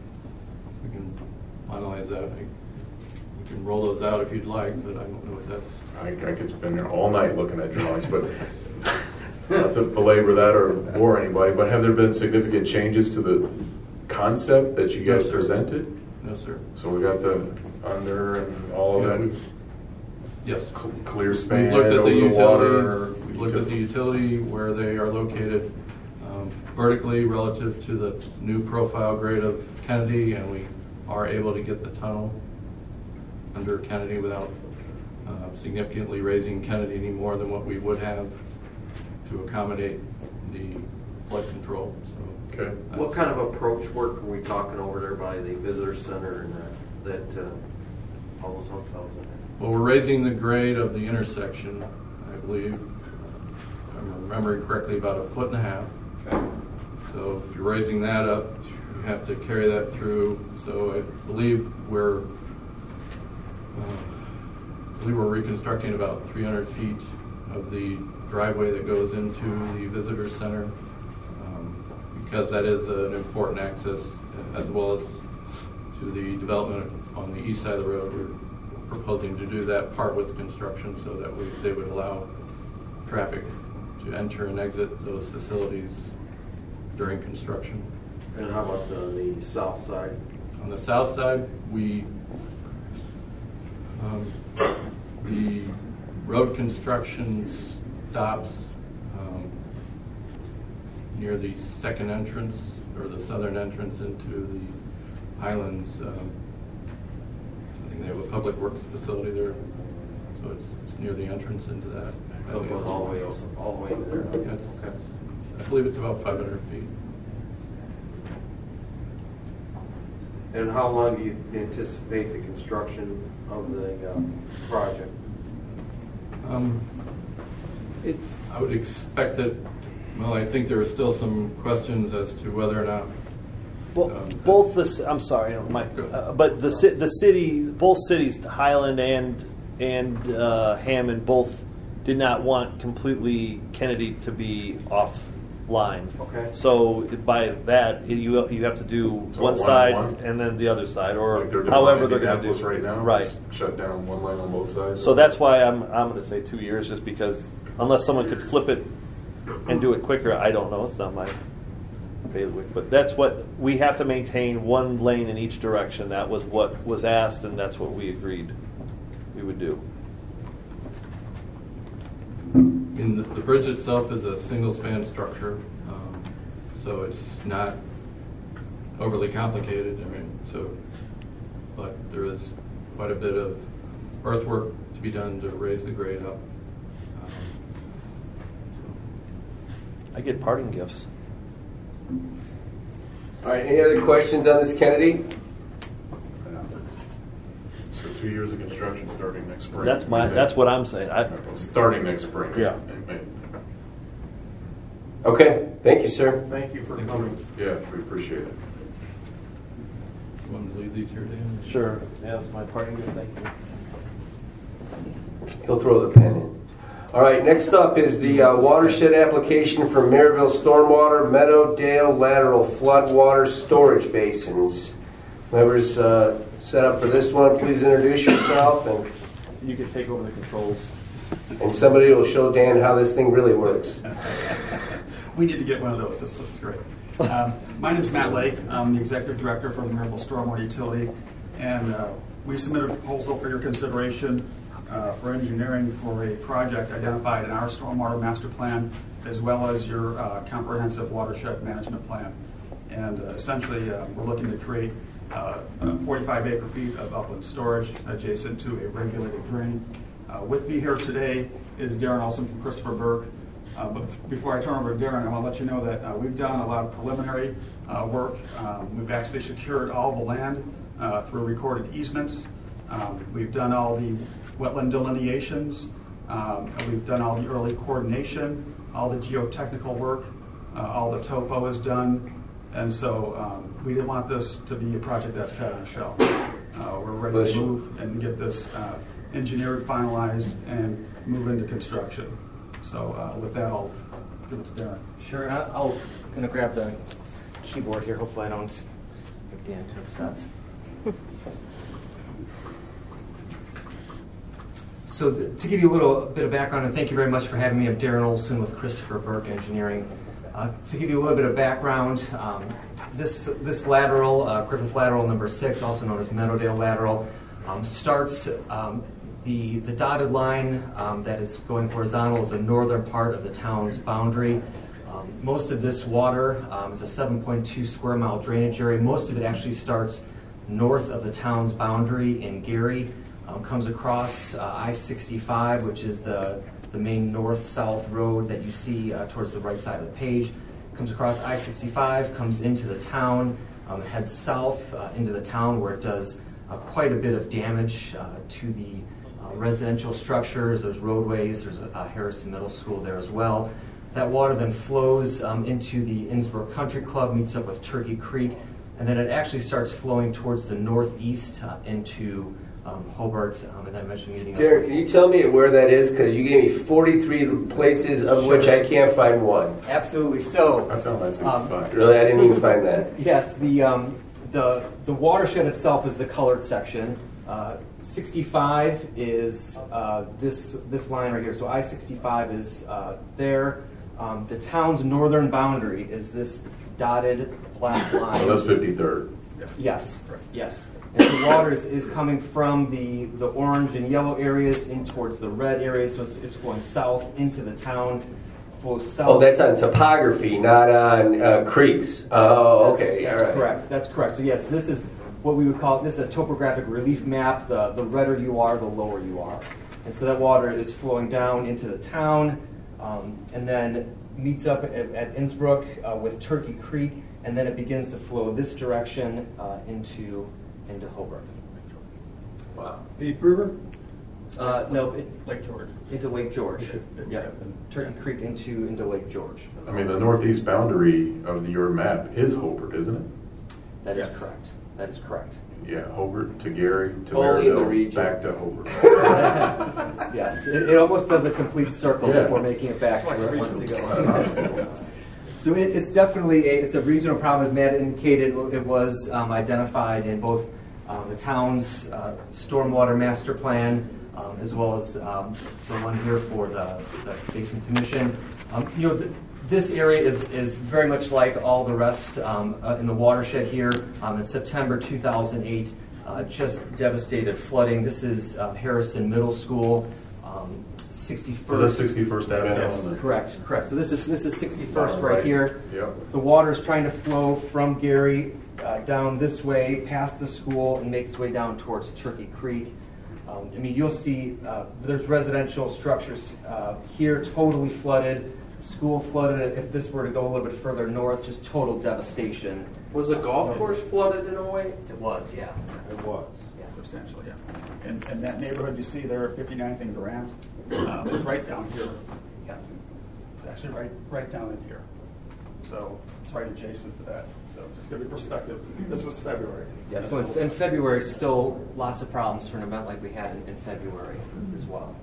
S10: finalize that. We can roll those out if you'd like, but I don't know if that's...
S5: I could spend there all night looking at drawings, but not to belabor that or bore anybody, but have there been significant changes to the concept that you guys presented?
S10: No, sir.
S5: So we got the under and all of that?
S10: Yes.
S5: Clear span
S10: We've looked at
S5: over
S10: the
S5: the
S10: utilities.
S5: water?
S10: We've looked at the utility where they are located vertically relative to the new profile grade of Kennedy, and we are able to get the tunnel under Kennedy without significantly raising Kennedy any more than what we would have to accommodate the flood control. So
S5: Okay.
S11: What kind of approach work are we talking over there by the visitor center and that all those hotels in there?
S10: Well, we're raising the grade of the intersection, I believe, if I'm remembering correctly, about 1.5 feet.
S11: Okay.
S10: So if you're raising that up, you have to carry that through. So I believe we're reconstructing about 300 feet of the driveway that goes into the visitor center, because that is an important access, as well as to the development on the east side of the road. We're proposing to do that part with construction so that they would allow traffic to enter and exit those facilities during construction.
S11: And how about the south side?
S10: On the south side, the road construction stops near the second entrance, or the southern entrance into the Highlands. I think they have a public works facility there, so it's near the entrance into that.
S11: So going all the way to there?
S10: Yeah,
S11: Okay.
S10: I believe it's about 500 feet.
S11: And how long do you anticipate the construction of the project?
S10: I would expect that. Well, I think there are still some questions as to whether or not.
S6: Both the I'm sorry, Mike, but the city, both cities, Highland and Hammond, both did not want completely Kennedy to be offline.
S11: Okay.
S6: So by that, you have to do
S5: So
S6: one
S5: one
S6: side
S5: and one?
S6: and then the other side, or
S5: Like they're doing
S6: however
S5: in
S6: they're going to
S5: Indianapolis
S6: do.
S5: right now?
S6: Right.
S5: Just shut down one lane on both sides?
S6: So that's why I'm going to say 2 years, just because unless someone could flip it and do it quicker, I don't know. It's not my bailiwick, but that's what we have to maintain, one lane in each direction. That was what was asked, and that's what we agreed we would do.
S10: The bridge itself is a single-span structure, so it's not overly complicated. But there is quite a bit of earthwork to be done to raise the grade up.
S6: I get parting gifts.
S1: All right, any other questions on this, Kennedy?
S5: So 2 years of construction starting next spring.
S6: That's what I'm saying.
S5: Starting next spring.
S6: Yeah.
S1: Okay, thank you, sir.
S11: Thank you for coming.
S5: Yeah, we appreciate it.
S10: You want me to leave these here, Dan?
S6: Sure. Yeah, that's my parting gift. Thank you.
S1: He'll throw the pen in. All right, next up is the watershed application for Maryville Stormwater Meadowdale Lateral Floodwater Storage Basins. Whoever's set up for this one, please introduce yourself, and
S6: You can take over the controls.
S1: somebody will show Dan how this thing really works.
S12: We need to get one of those. This is great. My name is Matt Lake. I'm the Executive Director for the Maryville Stormwater Utility, and we submitted a proposal for your consideration for engineering for a project identified in our Stormwater Master Plan, as well as your comprehensive watershed management plan. And essentially, we're looking to create 45 acre-feet of upland storage adjacent to a regulated drain. With me here today is Darren Olson from Christopher Burke, But before I turn over to Darren, I want to let you know that we've done a lot of preliminary work. We've actually secured all the land through recorded easements. We've done all the wetland delineations. We've done all the early coordination, all the geotechnical work, all the topo is done. And so we didn't want this to be a project that's set on a shelf. We're ready to move and get this engineered, finalized, and move into construction. So with that, I'll give it to Darren.
S13: Sure. I'm going to grab the keyboard here. Hopefully I don't make Dan too upset. So to give you a little bit of background, and thank you very much for having me. I'm Darren Olson with Christopher Burke Engineering. To give you a little bit of background, this lateral, Griffith Lateral number 6, also known as Meadowdale Lateral, starts the dotted line that is going horizontal is the northern part of the town's boundary. Most of this water is a 7.2 square mile drainage area. Most of it actually starts north of the town's boundary in Gary, comes across I-65, which is the main north-south road that you see towards the right side of the page. Comes across I-65, comes into the town, heads south into the town where it does quite a bit of damage to the residential structures, those roadways. There's a Harrison Middle School there as well. That water then flows into the Innsbrook Country Club, meets up with Turkey Creek, and then it actually starts flowing towards the northeast into Hobart, and then eventually meeting
S1: Darren, can you tell me where that is? Because you gave me 43 places, of which I can't find one.
S13: Absolutely. So
S5: I found that 65.
S1: Really, I didn't even find that.
S13: Yes, the watershed itself is the colored section. 65 is this line right here. So I-65 is there. The town's northern boundary is this dotted black line.
S5: So that's 53rd.
S13: Yes. Yes. And the water is coming from the orange and yellow areas in towards the red areas, so it's flowing south into the town. Flows south.
S1: Oh, that's on topography, not on creeks. Oh, okay.
S13: That's
S1: all right.
S13: correct. That's correct. So yes, this is what we would call, this is a topographic relief map. The redder you are, the lower you are. And so that water is flowing down into the town, and then meets up at Innsbrook with Turkey Creek, and then it begins to flow this direction into Hobart.
S1: Wow.
S12: The river?
S13: No,
S12: Lake George.
S13: Into Lake George. Yeah, Turkey Creek into Lake George.
S5: I mean, the northeast boundary of your map is Hobart, isn't it?
S13: That is correct. That is correct.
S5: Yeah, Hobart to Gary to
S1: Only the
S5: Maryville,
S1: region.
S5: back to Hobart.
S13: Yes, it almost does a complete circle
S5: Yeah.
S13: before making it back to where it wants to go. So it's definitely it's a regional problem, as Matt indicated. It was identified in both the town's stormwater master plan, as well as the one here for the Basin Commission. This area is very much like all the rest in the watershed here. In September 2008, just devastated flooding. This is Harrison Middle School. 61st.
S5: Was that 61st Avenue?
S13: Yes, correct. So this is 61st right here.
S5: Yep.
S13: The water is trying to flow from Gary down this way, past the school, and make its way down towards Turkey Creek. You'll see there's residential structures here totally flooded. School flooded. If this were to go a little bit further north, just total devastation.
S11: Was the golf course flooded in a way?
S13: It was, yeah.
S11: It was.
S12: Substantially, yeah. And that neighborhood you see there, 59th and Grant, is right down here.
S13: Yeah.
S12: It's actually right down in here. So it's right adjacent to that. So just to give you perspective, this was February.
S13: Yeah, so in February, still lots of problems for an event like we had in February as well.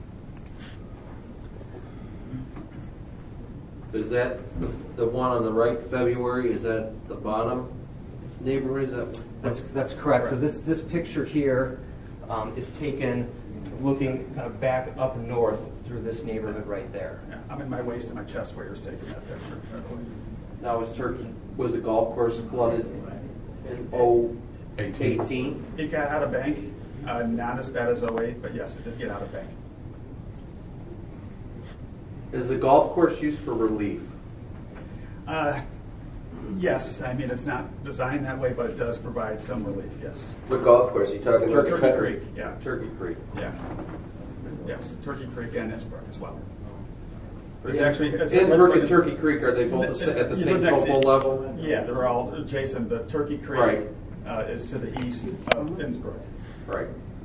S11: Is that the one on the right, February? Is that the bottom neighborhood? Is that?
S13: That's correct. So this picture here is taken looking kind of back up north through this neighborhood right there.
S12: Yeah, I'm in my waist and my chest where you're taking that picture.
S11: That was Turkey. Was the golf course flooded in 18?
S12: It got out of bank. Not as bad as 08, but yes, it did get out of bank.
S11: Is the golf course used for relief?
S12: Yes, I mean, it's not designed that way, but it does provide some relief, yes.
S1: What golf course? You talking about?
S12: Turkey Creek, yeah.
S11: Turkey Creek.
S12: Yeah. Yes, Turkey Creek and Innsbrook as well. It's actually
S11: Innsbruck and Turkey Creek, are they both at the same football level?
S12: Yeah, they're all adjacent. The Turkey Creek
S11: Right.
S12: is to the east of Innsbruck.
S11: Right.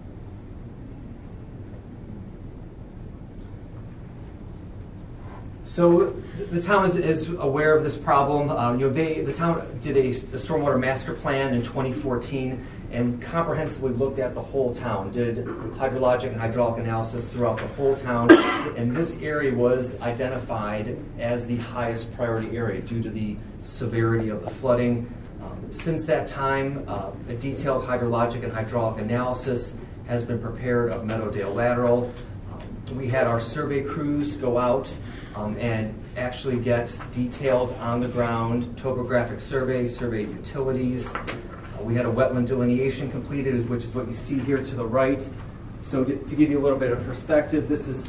S13: So the town is aware of this problem. The town did a stormwater master plan in 2014 and comprehensively looked at the whole town, did hydrologic and hydraulic analysis throughout the whole town, and this area was identified as the highest priority area due to the severity of the flooding. Since that time, a detailed hydrologic and hydraulic analysis has been prepared of Meadowdale Lateral. We had our survey crews go out and actually get detailed on-the-ground topographic surveys, survey utilities. We had a wetland delineation completed, which is what you see here to the right. So to give you a little bit of perspective, this is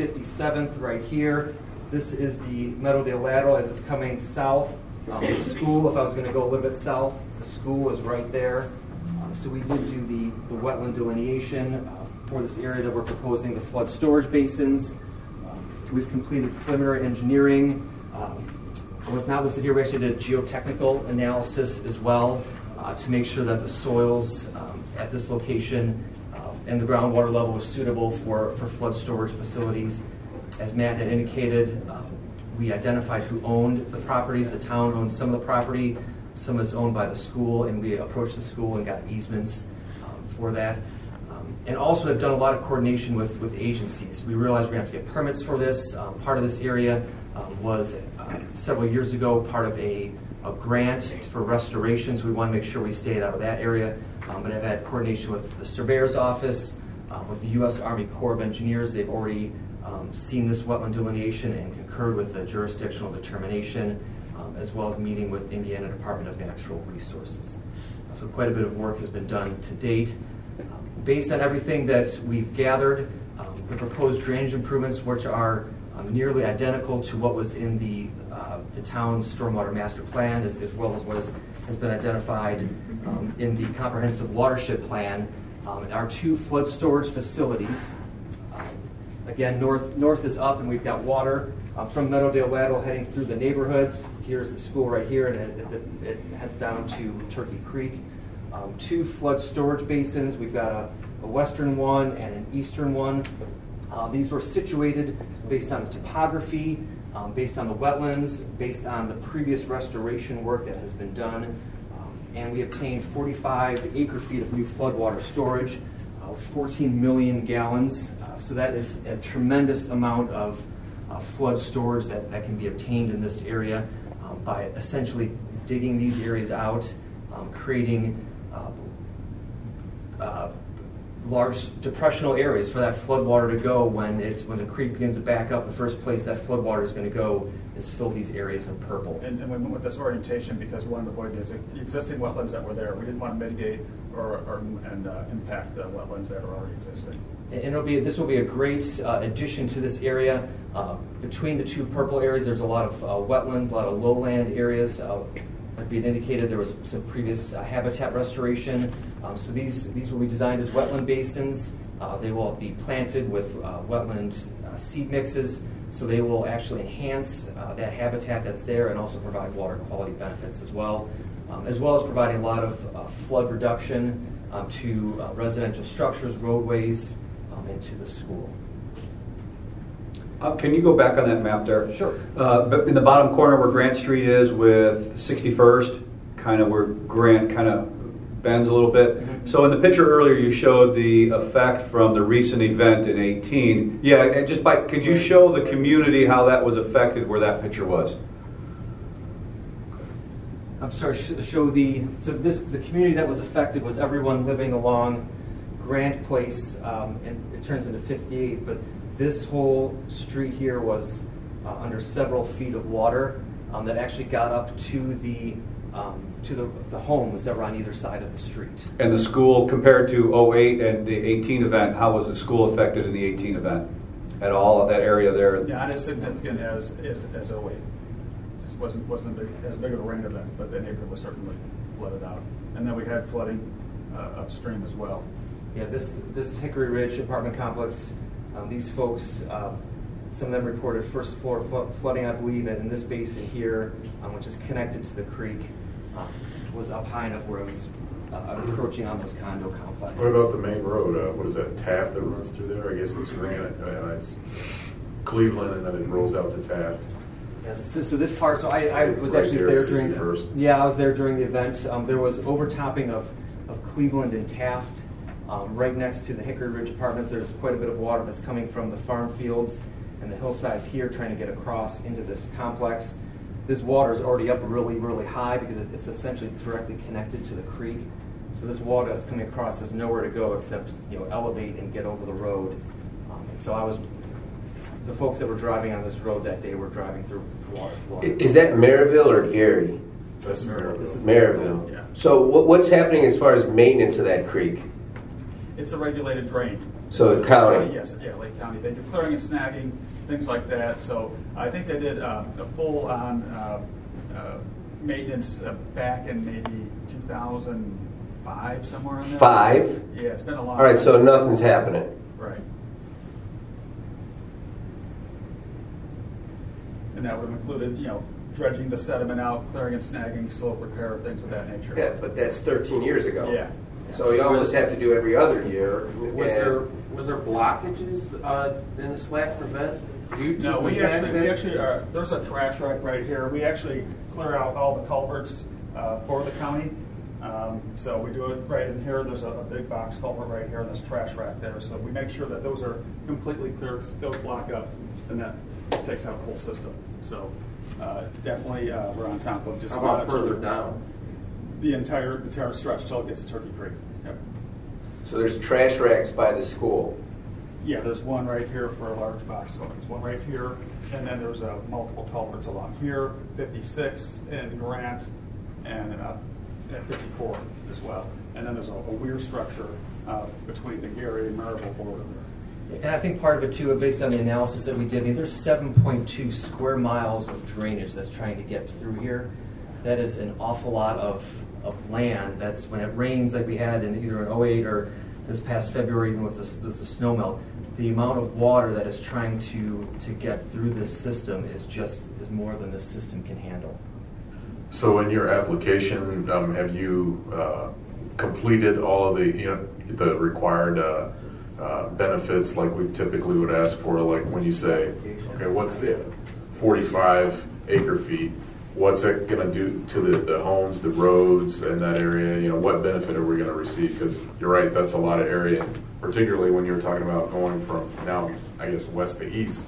S13: 57th right here. This is the Meadowdale Lateral as it's coming south. The school, if I was going to go a little bit south, the school is right there. So we did do the wetland delineation for this area that we're proposing, the flood storage basins. We've completed preliminary engineering. What's not listed here, we actually did geotechnical analysis as well to make sure that the soils at this location and the groundwater level was suitable for flood storage facilities. As Matt had indicated, we identified who owned the properties. The town owned some of the property, some is owned by the school, and we approached the school and got easements for that. And also have done a lot of coordination with agencies. We realized we have to get permits for this. Part of this area was several years ago part of a grant for restoration, so we want to make sure we stayed out of that area. But I've had coordination with the Surveyor's Office, with the U.S. Army Corps of Engineers. They've already seen this wetland delineation and concurred with the jurisdictional determination, as well as meeting with Indiana Department of Natural Resources. So quite a bit of work has been done to date. Based on everything that we've gathered, the proposed drainage improvements, which are nearly identical to what was in the town's stormwater master plan, as well as what has been identified in the comprehensive watershed plan, our two flood storage facilities. Again, north is up, and we've got water from Meadowdale Lateral heading through the neighborhoods. Here's the school right here, and it heads down to Turkey Creek. Two flood storage basins. We've got a western one and an eastern one. These were situated based on the topography, based on the wetlands, based on the previous restoration work that has been done. And we obtained 45 acre-feet of new floodwater storage, 14 million gallons. So that is a tremendous amount of flood storage that can be obtained in this area by essentially digging these areas out, creating large depressional areas for that flood water to go when the creek begins to back up. The first place that flood water is going to go is fill these areas in purple.
S12: And we went with this orientation because we wanted to avoid the existing wetlands that were there. We didn't want to mitigate or impact the wetlands that are already existing.
S13: And this will be a great addition to this area. Between the two purple areas, there's a lot of wetlands, a lot of lowland areas. Like we had indicated, there was some previous habitat restoration. So these will be designed as wetland basins. They will be planted with wetland seed mixes, so they will actually enhance that habitat that's there and also provide water quality benefits as well as providing a lot of flood reduction to residential structures, roadways, and to the school.
S7: Can you go back on that map there?
S13: Sure.
S7: But in the bottom corner where Grant Street is with 61st, kind of where Grant kind of bends a little bit. Mm-hmm. So in the picture earlier, you showed the effect from the recent event in 18. Yeah, and could you show the community how that was affected where that picture was?
S13: I'm sorry, the community that was affected was everyone living along Grant Place, and it turns into 58th, but this whole street here was under several feet of water that actually got up to the homes that were on either side of the street.
S7: And the school, compared to 08 and the 18 event, how was the school affected in the 18 event at all of that area there?
S12: Not as significant as 08. Just wasn't as big of a rain event, but the neighborhood was certainly flooded out. And then we had flooding upstream as well.
S13: Yeah, this Hickory Ridge apartment complex, these folks Some of them reported first floor flooding, I believe, and in this basin here, which is connected to the creek, was up high enough where it was encroaching on those condo complexes.
S5: What about the main road? What is that, Taft that runs through there? I guess it's Granite. It's Cleveland, and then it rolls out to Taft.
S13: Yes. So this part. So I was
S5: Right
S13: actually
S5: there,
S13: there during.
S5: 61st.
S13: Yeah, I was there during the event. There was overtopping of Cleveland and Taft. Right next to the Hickory Ridge Apartments, there's quite a bit of water that's coming from the farm fields and the hillsides here trying to get across into this complex. This water is already up really, really high because it's essentially directly connected to the creek. So this water that's coming across has nowhere to go except elevate and get over the road. And so the folks that were driving on this road that day were driving through water flow.
S1: Is that Maryville or Gary?
S5: That's Maryville.
S13: This is
S1: Maryville.
S12: Yeah.
S1: So what's happening as far as maintenance of that creek?
S12: It's a regulated drain.
S1: So the county?
S12: Yes, yeah, Lake County. They do clearing and snagging, things like that. So I think they did a full-on maintenance back in maybe 2005, somewhere in there.
S1: 5?
S12: Yeah, it's been a long
S1: All right,
S12: time.
S1: so nothing's happening.
S12: Right. And that would have included, dredging the sediment out, clearing and snagging, slope repair, things of that nature.
S1: Yeah, but that's 13 years ago.
S12: Yeah.
S1: So you almost have to do every other year.
S11: Was there blockages in this last event due to
S12: No,
S11: the
S12: we
S11: fact
S12: actually
S11: that-
S12: there's a trash rack right here. We actually clear out all the culverts for the county. So we do it right in here. There's a big box culvert right here, and there's trash rack there. So we make sure that those are completely clear. Because if those block up, then that takes out the whole system. So definitely we're on top of just
S11: How about
S12: monitoring
S11: further down?
S12: the entire stretch till it gets to Turkey Creek. Yep.
S1: So there's trash racks by the school.
S12: Yeah, there's one right here for a large box culvert. There's one right here, and then there's multiple culverts along here, 56 in Grant, and 54 as well. And then there's a weir structure between the Gary and Maryville border there.
S13: And I think part of it too, based on the analysis that we did, there's 7.2 square miles of drainage that's trying to get through here. That is an awful lot of land. That's when it rains like we had in either in 08 or this past February, even with the snow melt. The amount of water that is trying to get through this system is more than this system can handle.
S5: So in your application, have you completed all of the required benefits like we typically would ask for? Like when you say, okay, what's the 45 acre feet? What's that going to do to the homes, the roads in that area? What benefit are we going to receive? Because you're right, that's a lot of area, particularly when you're talking about going from now, I guess, west to east.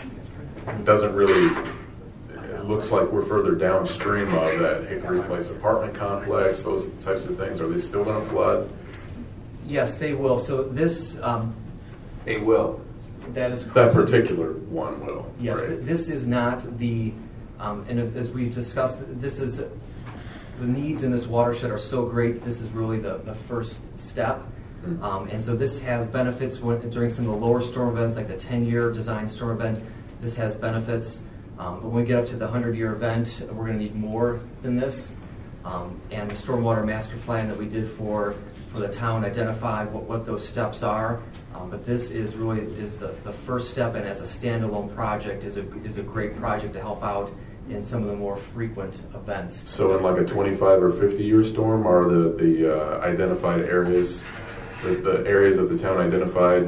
S5: It doesn't really, it looks like we're further downstream of that Hickory Place apartment complex, those types of things. Are they still going to flood?
S13: Yes, they will. So this...
S1: They will.
S13: That is
S5: That
S13: correct.
S5: particular one will.
S13: Yes,
S5: right?
S13: This is not the... and as we've discussed, the needs in this watershed are so great. This is really the first step, and so this has benefits during some of the lower storm events, like the 10-year design storm event. This has benefits, but when we get up to the 100-year event, we're going to need more than this. And the stormwater master plan that we did for the town identified what those steps are. But this is really the first step, and as a standalone project, is a great project to help out in some of the more frequent events.
S5: So in like a 25 or 50-year storm, are the identified areas, the areas that the town identified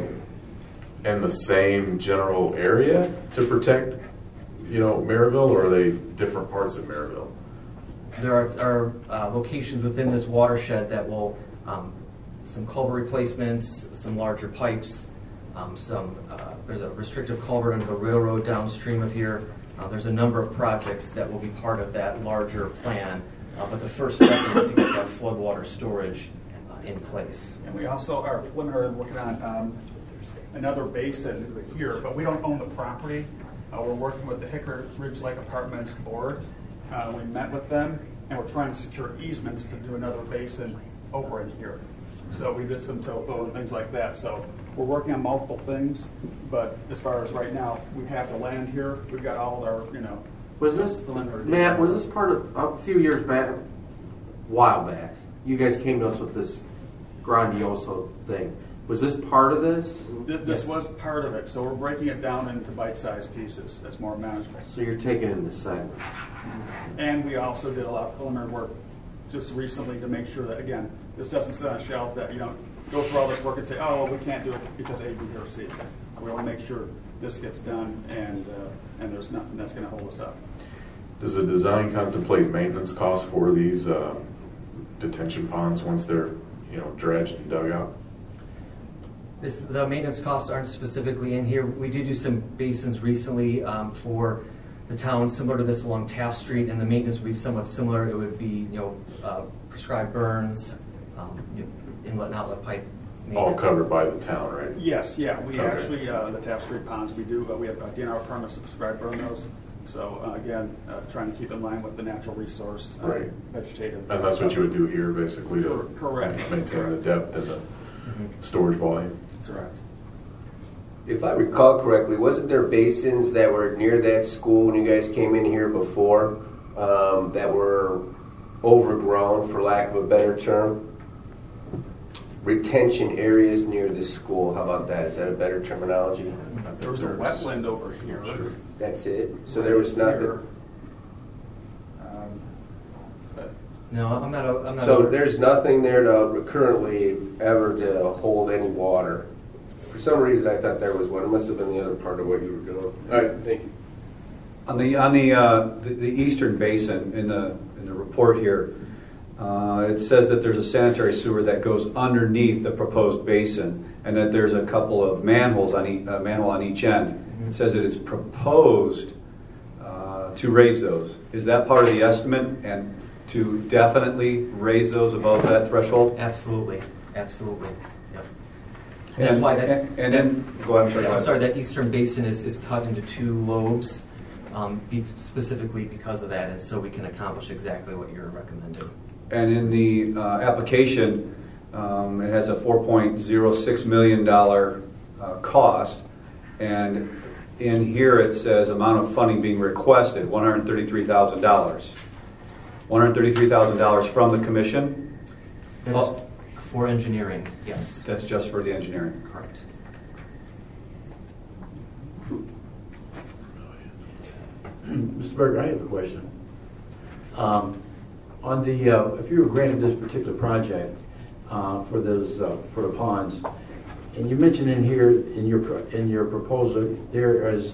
S5: in the same general area to protect, Maryville, or are they different parts of Maryville?
S13: There are locations within this watershed that will, some culvert replacements, some larger pipes, there's a restrictive culvert under the railroad downstream of here. There's a number of projects that will be part of that larger plan, but the first step is to get that floodwater storage in place.
S12: And we also are preliminarily looking on another basin here, but we don't own the property. We're working with the Hickory Ridge Lake Apartments board. We met with them, and we're trying to secure easements to do another basin over in here. So we did some topo and things like that. So we're working on multiple things, but as far as right now, we have the land here. We've got all of our,
S11: Was this,
S12: preliminary.
S11: Matt, was this part of, a few years back, a while back, you guys came to us with this grandioso thing. Was this part of this?
S12: This was part of it, so we're breaking it down into bite-sized pieces that's more manageable.
S11: So you're taking it into segments.
S12: And we also did a lot of preliminary work just recently to make sure that, again, this doesn't sit on a shelf that you don't go through all this work and say, oh, well, we can't do it because A, B, or C. We want to make sure this gets done and there's nothing that's going to hold us up.
S5: Does the design contemplate maintenance costs for these detention ponds once they're dredged and dug out?
S13: The maintenance costs aren't specifically in here. We did do some basins recently for the town similar to this along Taft Street, and the maintenance would be somewhat similar. It would be prescribed burns, inlet and outlet pipe.
S5: All covered by the town, right?
S12: Yes, yeah. We
S5: Okay.
S12: actually, the Taft Street ponds, we have DNR permits to prescribe burn those. So again, trying to keep in line with the natural resource
S5: Right.
S12: vegetative.
S5: And that's what you would do here, basically, to
S12: Correct.
S5: maintain the depth and the storage volume?
S12: Correct.
S1: If I recall correctly, wasn't there basins that were near that school when you guys came in here before that were overgrown, for lack of a better term? Retention areas near the school. How about that? Is that a better terminology?
S12: There was a wetland over here.
S5: Sure.
S1: That's it? So there was nothing?
S12: Here.
S13: No, I'm not.
S1: So there's nothing there to currently ever to hold any water. For some reason, I thought there was one. It must have been the other part of what you were doing. All right, thank you.
S7: On the eastern basin in the report here, it says that there's a sanitary sewer that goes underneath the proposed basin, and that there's a couple of manholes manhole on each end. It says that it's proposed to raise those. Is that part of the estimate, and to definitely raise those above that threshold?
S13: Absolutely. Yep.
S7: And,
S13: That's why
S7: I'm sorry.
S13: that eastern basin is cut into two lobes, specifically because of that, and so we can accomplish exactly what you're recommending.
S7: And in the application, it has a $4.06 million cost, and in here it says amount of funding being requested, $133,000. $133,000 from the commission?
S13: That is for engineering, yes.
S7: That's just for the engineering.
S13: Correct.
S9: Mr. Berger, I have a question. On the if you were granted this particular project for the ponds, and you mentioned in here in your proposal there is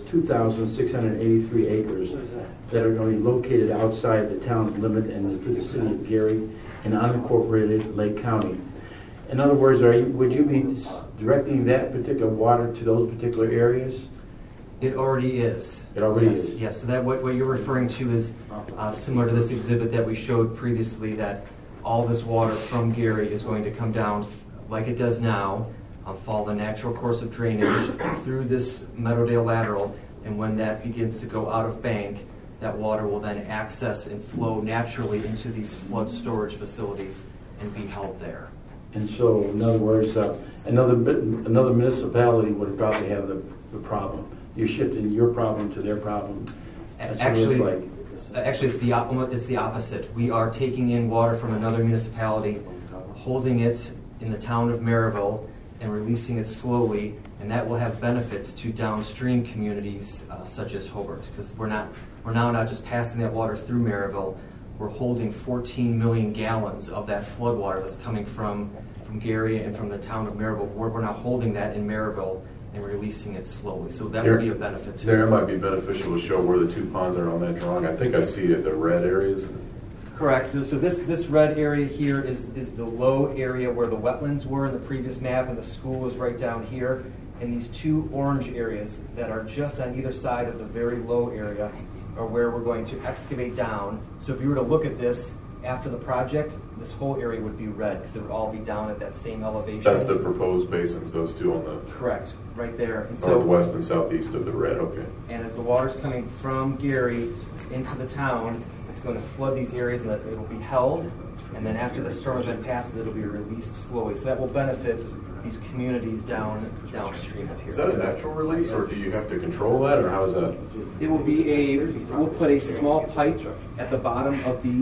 S9: 2,683 acres that are going to be located outside the town's limit and to the city of Gary in unincorporated Lake County. In other words, would you be directing that particular water to those particular areas?
S13: It already is.
S9: It already is.
S13: Yes. So that what you're referring to is similar to this exhibit that we showed previously. That all this water from Gary is going to come down like it does now, follow the natural course of drainage through this Meadowdale lateral, and when that begins to go out of bank, that water will then access and flow naturally into these flood storage facilities and be held there.
S9: And so, in other words, another municipality would probably have the problem. You're shifting your problem to their problem. That's
S13: Actually,
S9: what it's like.
S13: Actually, it's the opposite. We are taking in water from another municipality, holding it in the town of Maryville, and releasing it slowly, and that will have benefits to downstream communities such as Hobart, because we're now not just passing that water through Maryville. We're holding 14 million gallons of that flood water that's coming from Gary and from the town of Maryville. We're now holding that in Maryville and releasing it slowly. So that would be a benefit to
S5: There might be beneficial to show where the two ponds are on that drawing. I think I see it, the red areas.
S13: Correct. So this red area here is the low area where the wetlands were in the previous map, and the school is right down here. And these two orange areas that are just on either side of the very low area are where we're going to excavate down. So if you were to look at this after the project, this whole area would be red because it would all be down at that same elevation.
S5: That's the proposed basins, those two on the
S13: correct, right there. And so,
S5: northwest and southeast of the red, okay.
S13: And as the water's coming from Gary into the town, it's going to flood these areas, and it will be held, and then after the storm event passes, it will be released slowly. So that will benefit these communities downstream of here.
S5: Is that a natural release, or do you have to control that, or how is that?
S13: It will be we'll put a small pipe at the bottom of these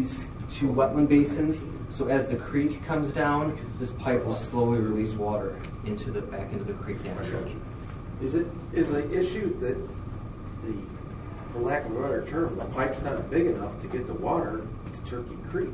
S13: two wetland basins. So as the creek comes down, this pipe will slowly release water back into the creek naturally.
S11: Is the issue that for lack of a better term, the pipe's not big enough to get the water to Turkey Creek,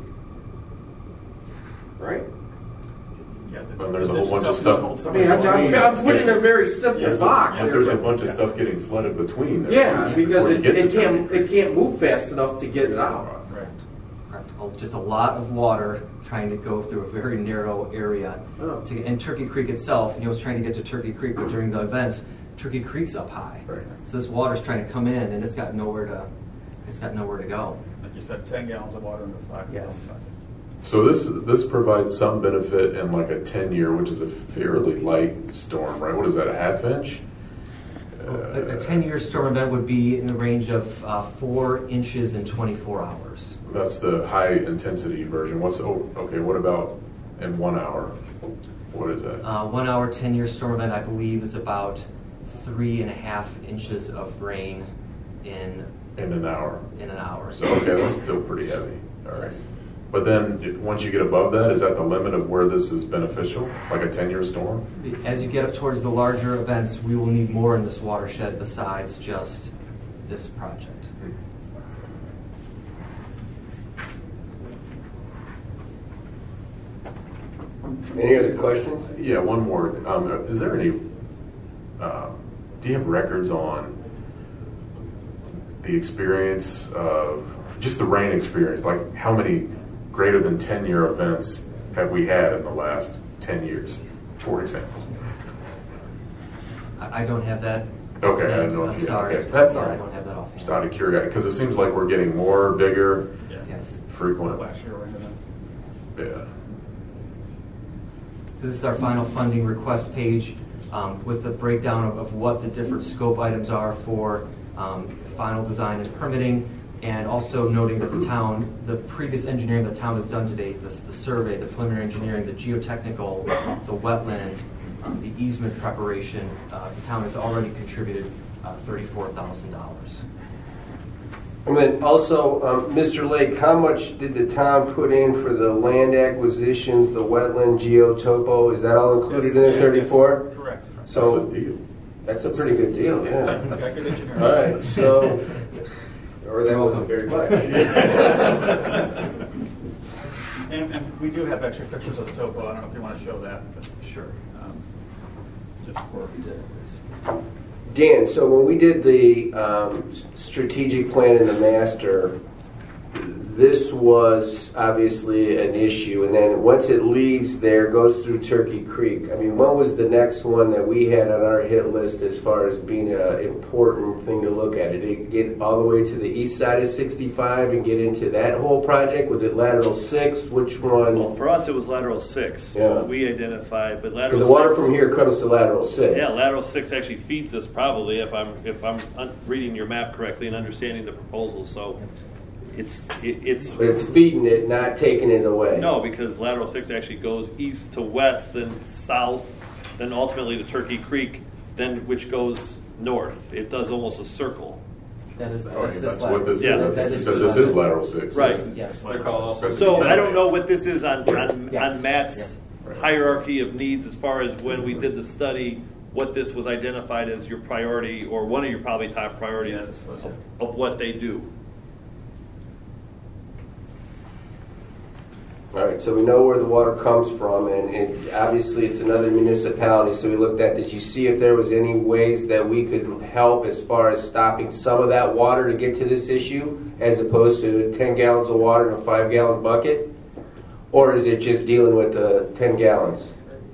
S11: right?
S12: Yeah,
S5: And there's a whole bunch of stuff.
S11: I mean, I'm putting a very simple box.
S5: But there's a bunch of stuff getting flooded between there.
S11: Yeah, because
S5: before you get to Turkey Creek.
S11: it can't move fast enough to get it out.
S13: Correct. Just a lot of water trying to go through a very narrow area.
S11: Oh.
S13: And Turkey Creek itself, was trying to get to Turkey Creek, but during the events, Turkey Creek's up high.
S5: Right.
S13: So this water's trying to come in, and it's got nowhere to go.
S12: Like you said, 10 gallons of water in the flag.
S13: Yes.
S5: So this provides some benefit in like a 10-year, which is a fairly light storm, right? What is that, a half inch?
S13: A 10-year storm event would be in the range of 4 inches in 24 hours.
S5: That's the high intensity version. What about in 1 hour? What is that?
S13: 1 hour 10-year storm event, I believe, is about 3.5 inches of rain in
S5: an hour.
S13: So
S5: okay, that's still pretty heavy. All right.
S13: Yes.
S5: But then once you get above that, is that the limit of where this is beneficial, like a 10-year storm?
S13: As you get up towards the larger events, we will need more in this watershed besides just this project.
S1: Any other questions?
S5: Yeah, one more. Is there any, do you have records on the experience of, just the rain experience, like how many greater than 10-year events have we had in the last 10 years, for example?
S13: I don't have that.
S5: Okay, I don't know if
S13: I'm
S5: you
S13: sorry.
S5: Okay, that's all
S13: I
S5: right.
S13: don't have that offhand.
S5: Just out of curiosity, because it seems like we're getting more, bigger,
S13: Yes.
S5: frequent.
S12: Last year, rain events.
S5: Yeah.
S13: So this is our final funding request page with the breakdown of what the different scope items are for final design and permitting, and also noting that the previous engineering the town has done to date, the survey, the preliminary engineering, the geotechnical, the wetland, the easement preparation, the town has already contributed $34,000.
S1: And then also, Mr. Lake, how much did the town put in for the land acquisition, the wetland geotopo? Is that all included in the 34?
S12: Correct.
S1: So
S5: That's a deal.
S1: that's a pretty good deal, yeah.
S12: Got good engineering.
S1: All right, so, or that wasn't very much.
S12: And we do have extra pictures of the topo. I don't know if you want to show that. But
S13: Sure.
S12: just for
S1: Dan, so when we did the strategic plan and the master, this was obviously an issue, and then once it leaves there, goes through Turkey Creek. I mean, what was the next one that we had on our hit list as far as being an important thing to look at? Did it get all the way to the east side of 65 and get into that whole project? Was it lateral 6? Which one?
S6: Well, for us, it was lateral 6.
S1: Yeah.
S6: We identified, but
S1: 'Cause
S6: lateral
S1: the water
S6: 6,
S1: from here comes to lateral 6.
S6: Yeah, lateral 6 actually feeds this probably if I'm reading your map correctly and understanding the proposal. So it's
S1: But it's feeding it, not taking it away.
S6: no, because lateral 6 actually goes east to west, then south, then ultimately to Turkey Creek, then which goes north. It does almost a circle.
S13: That is
S5: Oh,
S13: that's this
S5: that's
S13: lateral.
S5: what this
S6: Yeah.
S5: is.
S13: That
S5: You
S13: is
S5: said
S13: this
S5: this is
S13: lateral.
S5: lateral 6.
S6: Right.
S13: Yes.
S4: They're called also.
S6: So I don't know what this is on
S13: Yes.
S6: Matt's hierarchy of needs as far as when we did the study, what this was identified as your priority or one of your probably top priorities of what they do.
S1: All right, so we know where the water comes from, and obviously it's another municipality, so we looked at, did you see if there was any ways that we could help as far as stopping some of that water to get to this issue, as opposed to 10 gallons of water in a 5-gallon bucket? Or is it just dealing with the 10 gallons?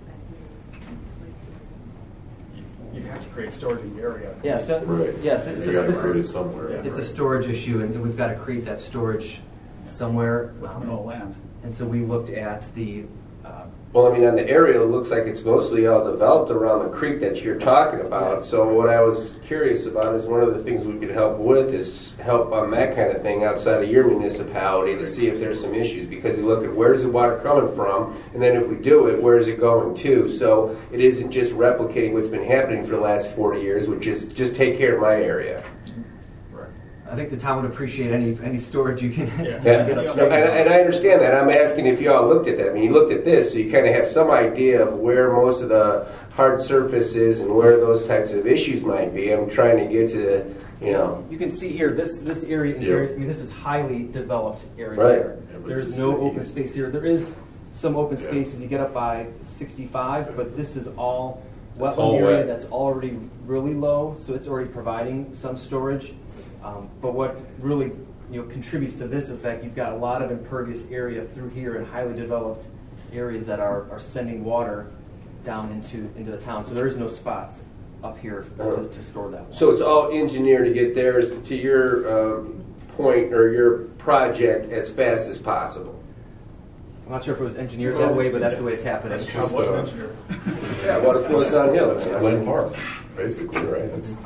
S12: you have to create storage in the area.
S13: Yes.
S5: Right.
S13: Yes.
S5: You got to create it somewhere.
S13: It's a storage issue, and we've got to create that storage somewhere.
S12: With no land.
S13: And so we looked at the
S1: Well, I mean, on the aerial, it looks like it's mostly all developed around the creek that you're talking about. So what I was curious about is one of the things we could help with is help on that kind of thing outside of your municipality to see if there's some issues. Because we look at where's the water coming from, and then if we do it, where's it going to? So it isn't just replicating what's been happening for the last 40 years, which is just take care of my area.
S13: think the town would appreciate any storage you can
S1: Yeah.
S13: get
S1: No,
S13: upstairs.
S1: and I understand that. I'm asking if you all looked at that. I mean, you looked at this, so you kind of have some idea of where most of the hard surface is and where those types of issues might be. I'm trying to get to, you know.
S13: You can see here, this area,
S5: Yeah.
S13: I mean, this is highly developed area
S1: Right.
S13: here. There's no open space here. There is some open space as you get up by 65, but this is all
S4: It's
S13: wetland
S4: all
S13: area
S4: wet.
S13: that's already really low, so it's already providing some storage. But what really contributes to this is that you've got a lot of impervious area through here in highly developed areas that are sending water down into the town. So there is no spots up here to store that water.
S1: So it's all engineered to get there to your point or your project as fast as possible.
S13: I'm not sure if it was engineered that way, but that's the way it's happening.
S5: That's just
S1: Yeah, water flows downhill.
S5: That's Glen Park, basically, right? It's,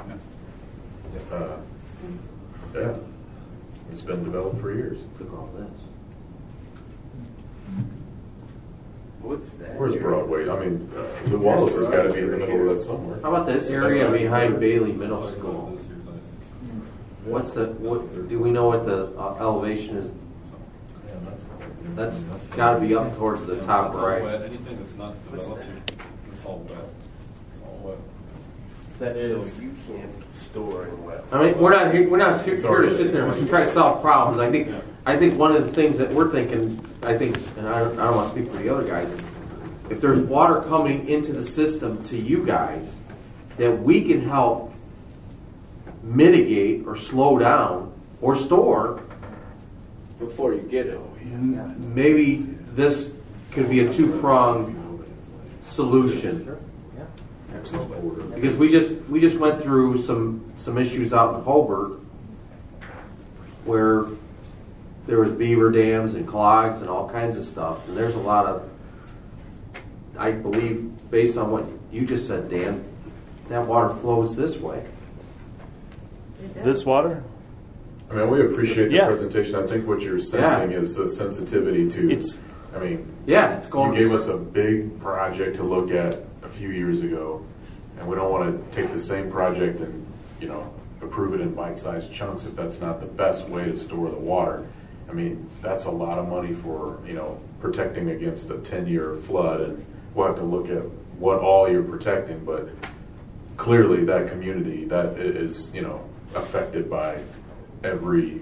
S5: yeah, it's been developed for years.
S2: Look at all this.
S11: What's that?
S5: Where's Broadway? I mean, the Wallace has got to be in the middle of that somewhere.
S2: How about this area behind Bailey Middle School? Do we know what the elevation is? That's got to be up towards the top right.
S4: Anything that's not developed, it's all wet. It's all wet.
S13: That is.
S1: So you can't store in wet.
S2: I mean, we're not here to sit there and try to solve problems. I think one of the things that we're thinking, and I don't want to speak for the other guys, is if there's water coming into the system to you guys, that we can help mitigate or slow down or store.
S1: Before you get it.
S2: Maybe this could be a two-pronged solution. Because we just went through some issues out in Hobart where there was beaver dams and clogs and all kinds of stuff. And there's a lot of, I believe, based on what you just said, Dan, that water flows this way.
S6: This water?
S5: I mean, we appreciate the
S6: Yeah.
S5: presentation. I think what you're sensing is the sensitivity to,
S6: It's
S2: it's going.
S5: You gave us a big project to look at a few years ago, and we don't want to take the same project and, approve it in bite-sized chunks if that's not the best way to store the water. I mean, that's a lot of money for, protecting against a 10-year flood, and we'll have to look at what all you're protecting, but clearly that community that is, affected by every,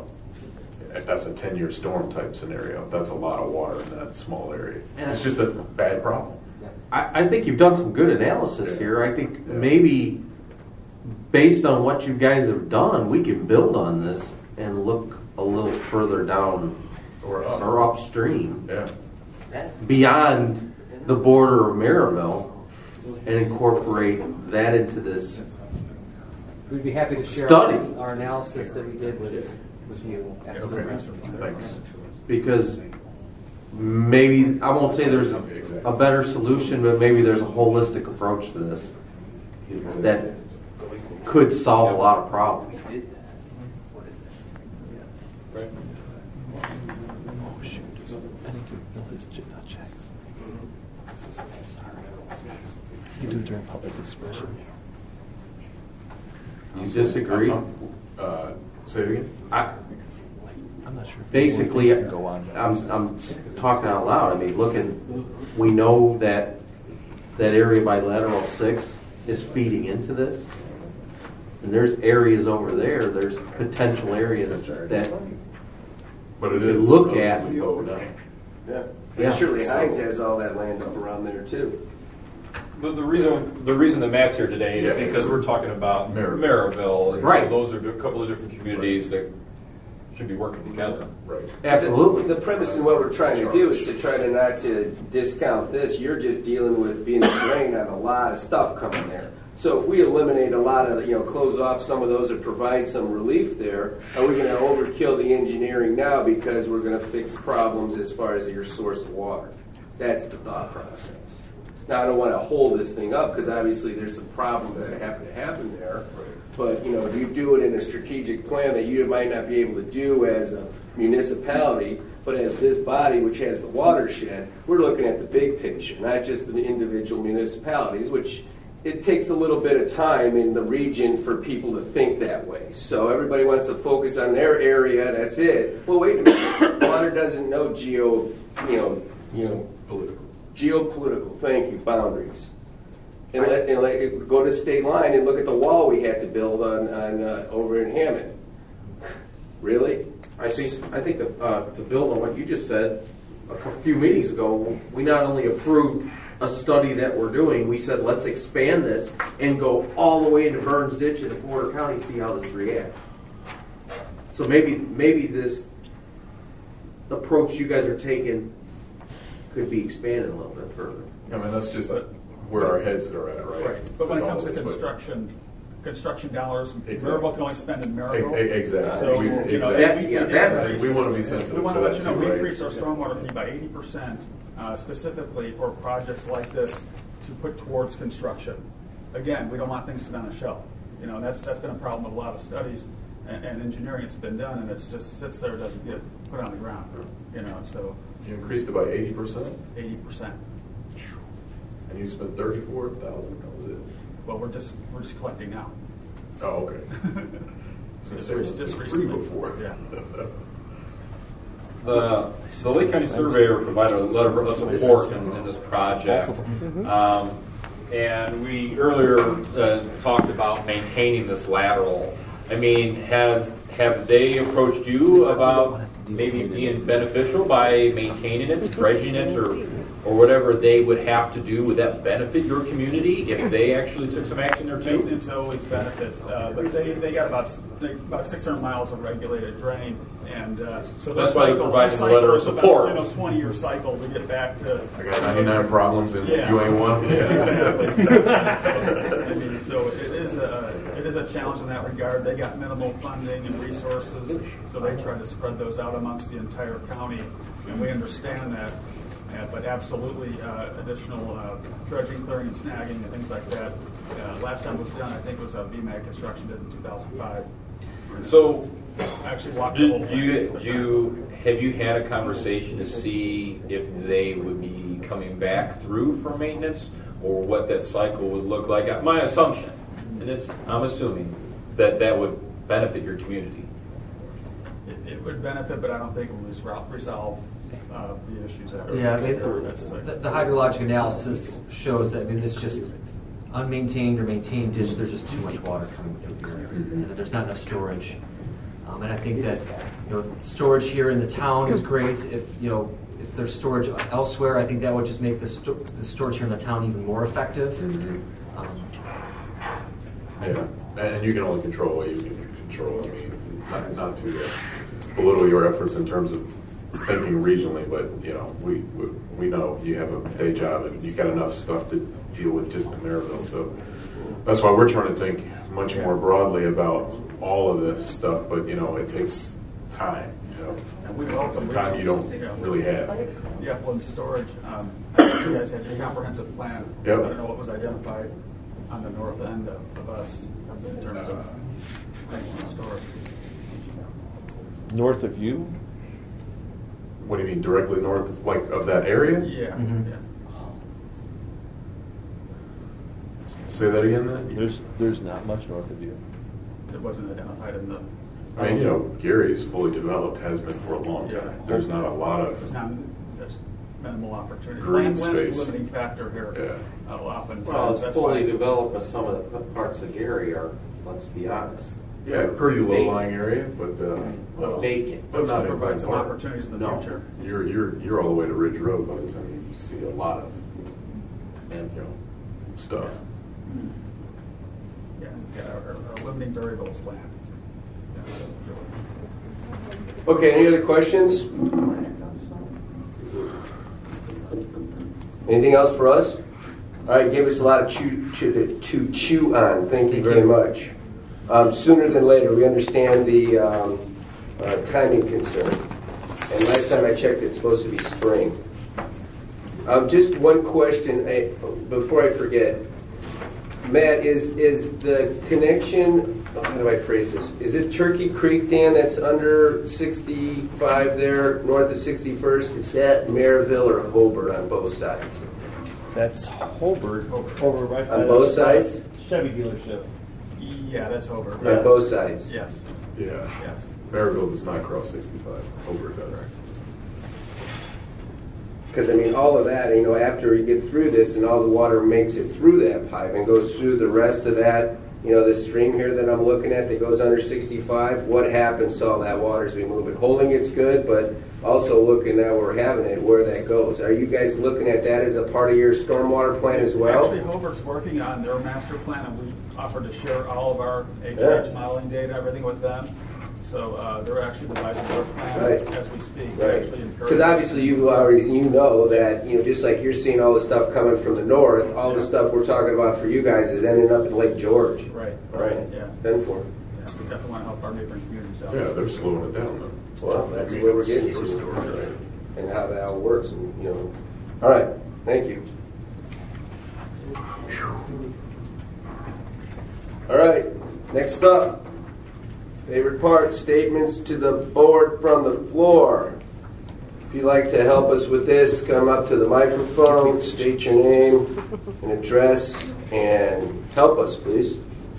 S5: if that's a 10-year storm type scenario, that's a lot of water in that small area.
S2: And
S5: it's just a bad problem.
S2: I think you've done some good analysis here. I think maybe based on what you guys have done, we can build on this and look a little further down or upstream, beyond the border of Maryville, and incorporate that into this.
S13: We'd be happy to share
S2: Study.
S13: our analysis that we did with you. Absolutely.
S5: Thanks.
S2: Because maybe, I won't say there's a better solution, but maybe there's a holistic approach to this that could solve a lot of problems.
S4: Right.
S6: You do it during public expression.
S2: You disagree?
S5: Say it again.
S6: I'm not sure.
S2: Basically,
S6: Can go on.
S2: I'm talking out loud. I mean, we know that area by lateral 6 is feeding into this. And there's areas over there, there's potential areas that
S5: But it
S2: we could
S5: is
S2: look at.
S1: Yeah.
S2: Yeah.
S1: Surely Hines has all that land up around there too.
S4: But the reason that Matt's here today is because we're talking about Maryville, and
S2: Right.
S4: so those are a couple of different communities that should be working together.
S5: Right.
S2: Absolutely.
S1: The premise in what we're trying to do is to try to not to discount this. You're just dealing with being a drain on a lot of stuff coming there. So if we eliminate a lot of, close off some of those or provide some relief there, are we going to overkill the engineering now because we're going to fix problems as far as your source of water? That's the thought process. Now, I don't want to hold this thing up because obviously there's some problems that happen to happen there. But, you do it in a strategic plan that you might not be able to do as a municipality, but as this body, which has the watershed, we're looking at the big picture, not just the individual municipalities, which it takes a little bit of time in the region for people to think that way. So everybody wants to focus on their area. That's it. Well, wait a minute. Water doesn't know geopolitical. Thank you. Boundaries. And go to the state line and look at the wall we had to build on over in Hammond. Really?
S11: I think to build on what you just said, a few meetings ago, we not only approved a study that we're doing, we said let's expand this and go all the way into Burns Ditch into Porter County, see how this reacts. So maybe this approach you guys are taking could be expanded a little bit further.
S5: I mean, that's just where our heads are at, right?
S12: But when it comes to construction dollars, Maryville can only spend in Maryville.
S5: Exactly.
S12: So,
S5: we want to be sensitive.
S12: We want to let you know we
S5: right?
S12: increased our stormwater fee by 80%, specifically for projects like this to put towards construction. Again, we don't want things to sit on a shelf. That's been a problem with a lot of studies and engineering. It's been done, and it just sits there, doesn't get put on the ground. So
S5: you increased it by 80%.
S12: 80%.
S5: And you spent $34,000. That was it.
S12: Well, we're just collecting now.
S5: Oh, okay. So it was
S12: just
S5: free
S12: recently.
S5: before.
S12: Yeah.
S4: The Lake County Surveyor provided a letter of support in this project. And we earlier talked about maintaining this lateral. I mean, have they approached you about maybe being beneficial by maintaining it, dredging it, or whatever they would have to do? Would that benefit your community if they actually took some action there too?
S12: Maintenance always benefits, but they got about 600 miles of regulated drain, and so
S4: that's why they provided the letter of support.
S12: About, 20-year cycle to get back to.
S5: I got 99 problems and you ain't one.
S12: Exactly. I mean, so it is a challenge in that regard. They got minimal funding and resources, so they try to spread those out amongst the entire county, and we understand that. But absolutely, additional dredging, clearing, and snagging, and things like that. Last time it was done, I think, was BMAG construction did in 2005.
S4: So,
S12: actually walked the whole
S4: have you had a conversation to see if they would be coming back through for maintenance, or what that cycle would look like? My assumption, and I'm assuming that would benefit your community.
S12: It would benefit, but I don't think it would resolve the issues that are.
S13: Yeah, the hydrologic analysis shows that it's just unmaintained or maintained ditch. There's just too much water coming through here, and there's not enough storage. And I think that storage here in the town is great. If there's storage elsewhere, I think that would just make the storage here in the town even more effective.
S5: Yeah, and you can only control what you can control. I mean, not to belittle your efforts in terms of thinking regionally, but we know you have a day job and you've got enough stuff to deal with just in Maryville. So that's why we're trying to think much more broadly about all of this stuff. But it takes time.
S12: And we welcome
S5: time you don't really have.
S12: The upland storage. I think you guys had your comprehensive plan.
S5: Yep.
S12: I don't know what was identified on the north end of us in terms of storage.
S6: North of you?
S5: What do you mean, directly north, like of that area?
S12: Yeah.
S13: Mm-hmm.
S12: Yeah.
S5: Say that again, then?
S6: There's not much north of you.
S12: It wasn't identified in the.
S5: I mean, Gary's fully developed, has been for a long time. There's not a lot of.
S12: There's minimal opportunity.
S5: Green
S12: Land is
S5: space.
S12: a limiting factor here. Oftentimes.
S11: Well, it's
S12: That's
S11: fully
S12: why-
S11: developed, but some of the parts of Gary are, let's be honest.
S5: Yeah, pretty low-lying area, but
S11: vacant.
S5: but not in
S12: provide some
S5: Park.
S12: opportunities in the
S11: No.
S12: future.
S5: You're all the way to Ridge Road by the time you see a lot of stuff.
S12: Yeah, our limiting variable is land.
S1: Okay, any other questions? Anything else for us? All right, gave us a lot of to chew on. Thank you very much. Sooner than later, we understand the timing concern. And last time I checked, it's supposed to be spring. Just one question before I forget. Matt, is the connection, how do I phrase this? Is it Turkey Creek Dam that's under 65 there, north of 61st? Is that Maryville or Hobart on both sides?
S6: That's Hobart, over right by
S1: On both sides?
S6: Chevy dealership.
S12: Yeah, that's over.
S6: Yeah.
S1: On both sides?
S12: Yes.
S5: Yeah.
S12: Yes.
S5: Maryville does not cross 65 over it, does.
S1: Because, I mean, all of that, you know, after you get through this and all the water makes it through that pipe and goes through the rest of that, you know, this stream here that I'm looking at that goes under 65, what happens to all that water as we move it? Holding it's good, but also looking at where we're having it, where that goes. Are you guys looking at that as a part of your stormwater plan as well?
S12: Actually, Hobart's working on their master plan, and we've offered to share all of our HH modeling data, everything with them. So they're actually devising their plan as we speak.
S1: Right. Because obviously you know that, you know, just like you're seeing all the stuff coming from the north, all the stuff we're talking about for you guys is ending up in Lake George.
S12: Right.
S1: Right.
S12: Yeah.
S1: Benford.
S12: Yeah, we definitely want to help our neighboring communities out.
S5: Yeah, they're slowing it down, though.
S1: Well, that's where we're getting to,
S5: right?
S1: and how that all works, and you know. All right, thank you. All right, next up, favorite part: statements to the board from the floor. If you'd like to help us with this, come up to the microphone, state your name and address, and help us, please.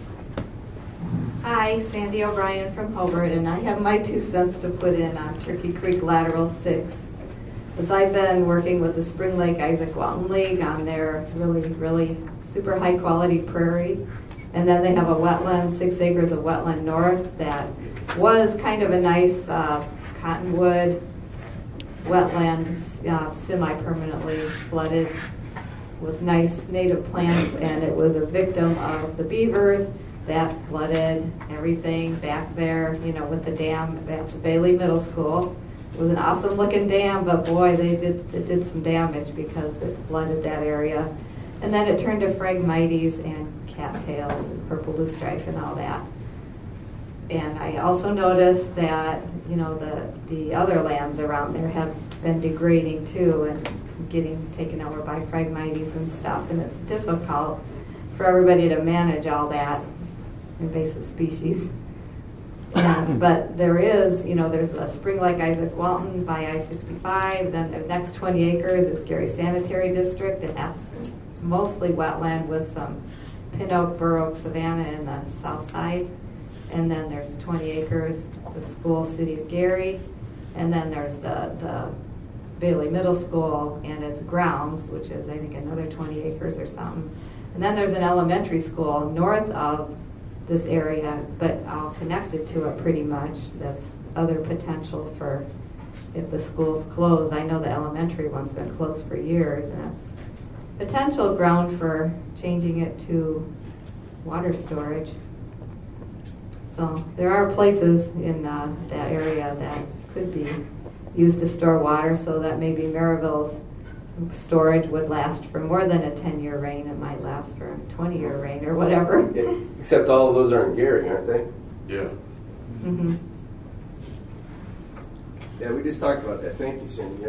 S14: Hi, Sandy O'Brien from Hobart, and I have my 2 cents to put in on Turkey Creek Lateral 6. As I've been working with the Spring Lake Isaac Walton League on their really super high quality prairie, and then they have a wetland, 6 acres of wetland north that was kind of a nice cottonwood wetland, semi-permanently flooded with nice native plants, and it was a victim of the beavers that flooded everything back there, you know, with the dam at the Bailey Middle School. It was an awesome looking dam, but boy, it did some damage because it flooded that area. And then it turned to phragmites and cattails and purple loosestrife and all that. And I also noticed that, you know, the other lands around there have been degrading too and getting taken over by phragmites and stuff, and it's difficult for everybody to manage all that invasive species. But there is, you know, there's a Spring Lake Isaac Walton by I-65, then the next 20 acres is Gary Sanitary District, and that's mostly wetland with some pin oak, bur oak, savanna in the south side. And then there's 20 acres, the school, City of Gary, and then there's the Bailey Middle School and its grounds, which is I think another 20 acres or something. And then there's an elementary school north of this area, but all connected to it pretty much. That's other potential for if the school's closed. I know the elementary one's been closed for years, and that's potential ground for changing it to water storage. So there are places in that area that could be used to store water, so that maybe Maryville's storage would last for more than a 10-year rain. It might last for a 20-year rain or whatever.
S1: Yeah. Except all of those are in Gary, aren't they?
S5: Yeah.
S14: Mm-hmm.
S1: Yeah, we just talked about that. Thank you, Cindy.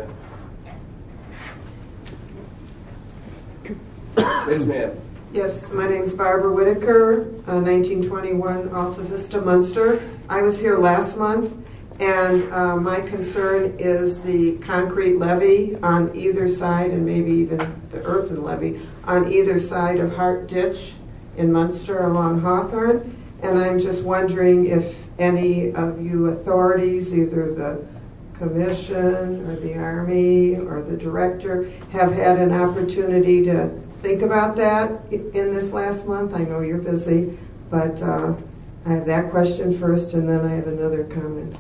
S1: Yeah. Yes, ma'am.
S15: Yes, my name's Barbara Whitaker, 1921 Alta Vista, Munster. I was here last month, and my concern is the concrete levee on either side, and maybe even the earthen levee on either side of Hart Ditch in Munster along Hawthorne. And I'm just wondering if any of you authorities, either the commission or the Army or the director, have had an opportunity to think about that in this last month. I know you're busy, but I have that question first, and then I have another comment.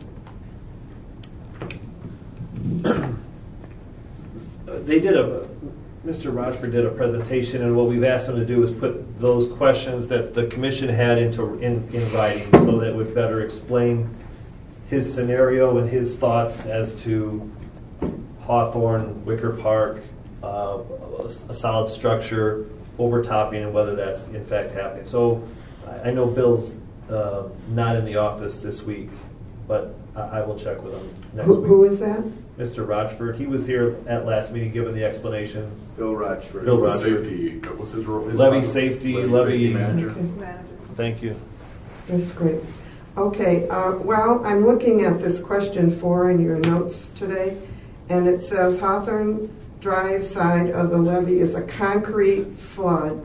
S6: Mr. Rochford did a presentation, and what we've asked him to do is put those questions that the commission had in writing, so that it would better explain his scenario and his thoughts as to Hawthorne, Wicker Park, a solid structure, overtopping, and whether that's in fact happening. So I know Bill's not in the office this week, but I will check with him next week.
S15: Who is that?
S6: Mr. Rochford. He was here at last meeting giving the explanation.
S1: Bill Rochford.
S6: Bill Rochford.
S5: Safety, what's his role?
S6: Levy safety
S5: manager.
S15: Okay.
S6: Thank you.
S15: That's great. Okay, well, I'm looking at this question 4 in your notes today, and it says Hawthorne Drive side of the levee is a concrete flood,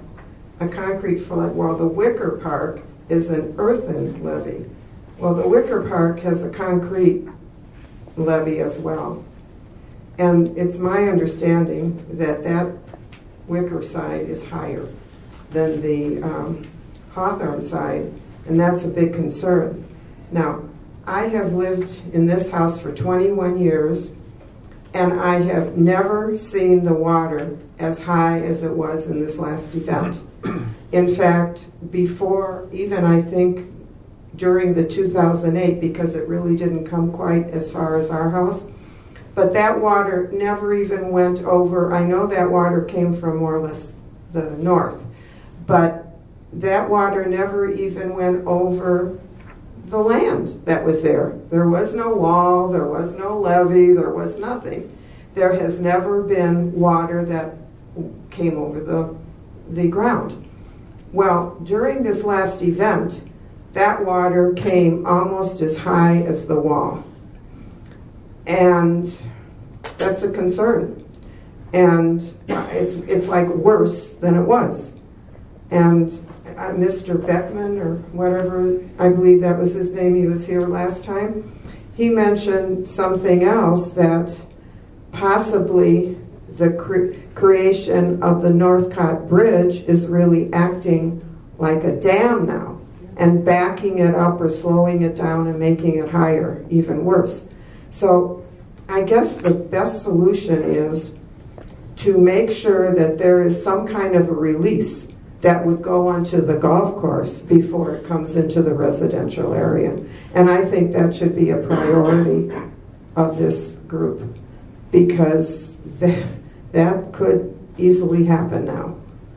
S15: while the Wicker Park is an earthen levee. Well, the Wicker Park has a concrete levee as well. And it's my understanding that that Wicker side is higher than the Hawthorne side, and that's a big concern. Now, I have lived in this house for 21 years, and I have never seen the water as high as it was in this last event. In fact, before, even I think during the 2008, because it really didn't come quite as far as our house, but that water never even went over. I know that water came from more or less the north, but that water never even went over the land that was there. There was no wall, there was no levee, there was nothing. There has never been water that came over the ground. Well, during this last event, that water came almost as high as the wall. And that's a concern. And it's like worse than it was. And Mr. Beckman, or whatever, I believe that was his name, he was here last time, he mentioned something else, that possibly the creation of the Northcott Bridge is really acting like a dam now, and backing it up or slowing it down and making it higher, even worse. So I guess the best solution is to make sure that there is some kind of a release that would go onto the golf course before it comes into the residential area. And I think that should be a priority of this group, because that could easily happen now.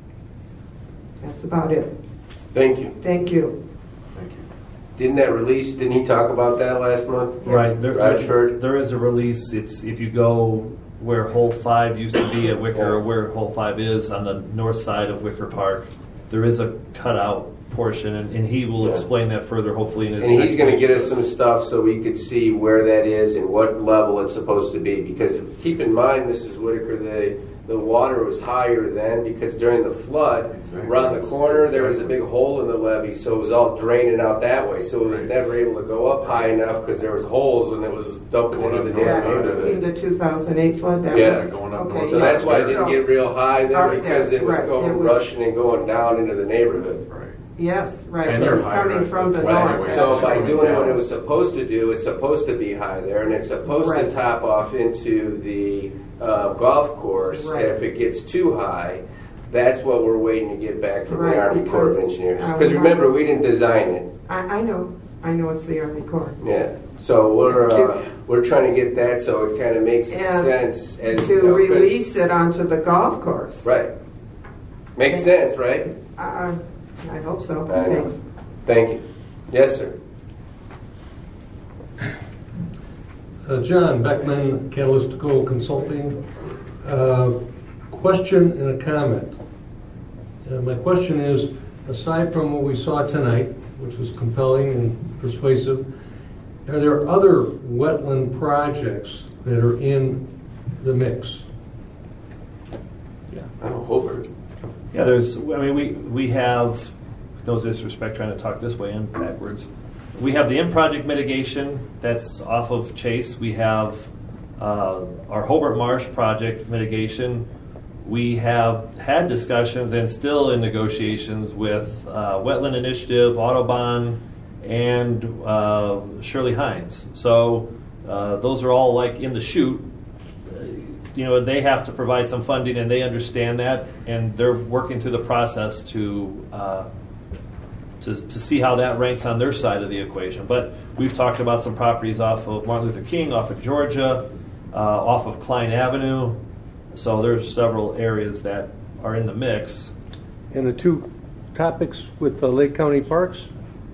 S15: That's about it.
S1: Thank you.
S15: Thank you.
S1: Didn't he talk about that last month?
S6: Right.
S1: Radford?
S6: There is a release. It's if you go where Hole 5 used to be at Wicker, or where Hole 5 is on the north side of Wicker Park, there is a cutout portion, and he will explain that further, hopefully. In his
S1: and he's going to get us some stuff so we could see where that is and what level it's supposed to be. Because keep in mind, Mrs. Whitaker, the water was higher then, because during the flood, around the corner, there was a big hole in the levee, so it was all draining out that way. So it was never able to go up high enough because there was holes and it was dumping into the damn neighborhood.
S15: In the 2008 flood?
S5: Going up.
S15: Okay,
S1: so that's why it didn't get real high there, because it was going rushing and going down into the neighborhood.
S5: Right.
S15: Yes, right.
S5: And
S15: It was
S5: they're
S15: coming from the north.
S1: So by doing it when it was supposed to do, it's supposed to be high there, and it's supposed to top off into the golf course.
S15: Right.
S1: If it gets too high, that's what we're waiting to get back from
S15: Right,
S1: the Army Corps of
S15: because,
S1: Engineers. Because remember, we didn't design it.
S15: I know it's the Army Corps.
S1: Yeah. So we're trying to get that so it kind of makes sense as
S15: to release it onto the golf course.
S1: Right. Makes sense, right?
S15: I hope so.
S1: I know.
S15: Thanks.
S1: Thank you. Yes, sir.
S16: John Beckman, Catalystical Consulting. Question and a comment. My question is, aside from what we saw tonight, which was compelling and persuasive, are there other wetland projects that are in the mix?
S6: Yeah.
S1: I'm a hoper.
S6: Yeah, we have, no disrespect trying to talk this way and backwards. We have the in-project mitigation that's off of Chase. We have our Hobart Marsh project mitigation. We have had discussions and still in negotiations with Wetland Initiative, Autobahn, and Shirley Hines. So those are all like in the chute. They have to provide some funding, and they understand that, and they're working through the process to see how that ranks on their side of the equation. But we've talked about some properties off of Martin Luther King, off of Georgia, off of Klein Avenue. So there's several areas that are in the mix.
S16: And the two topics with the Lake County Parks?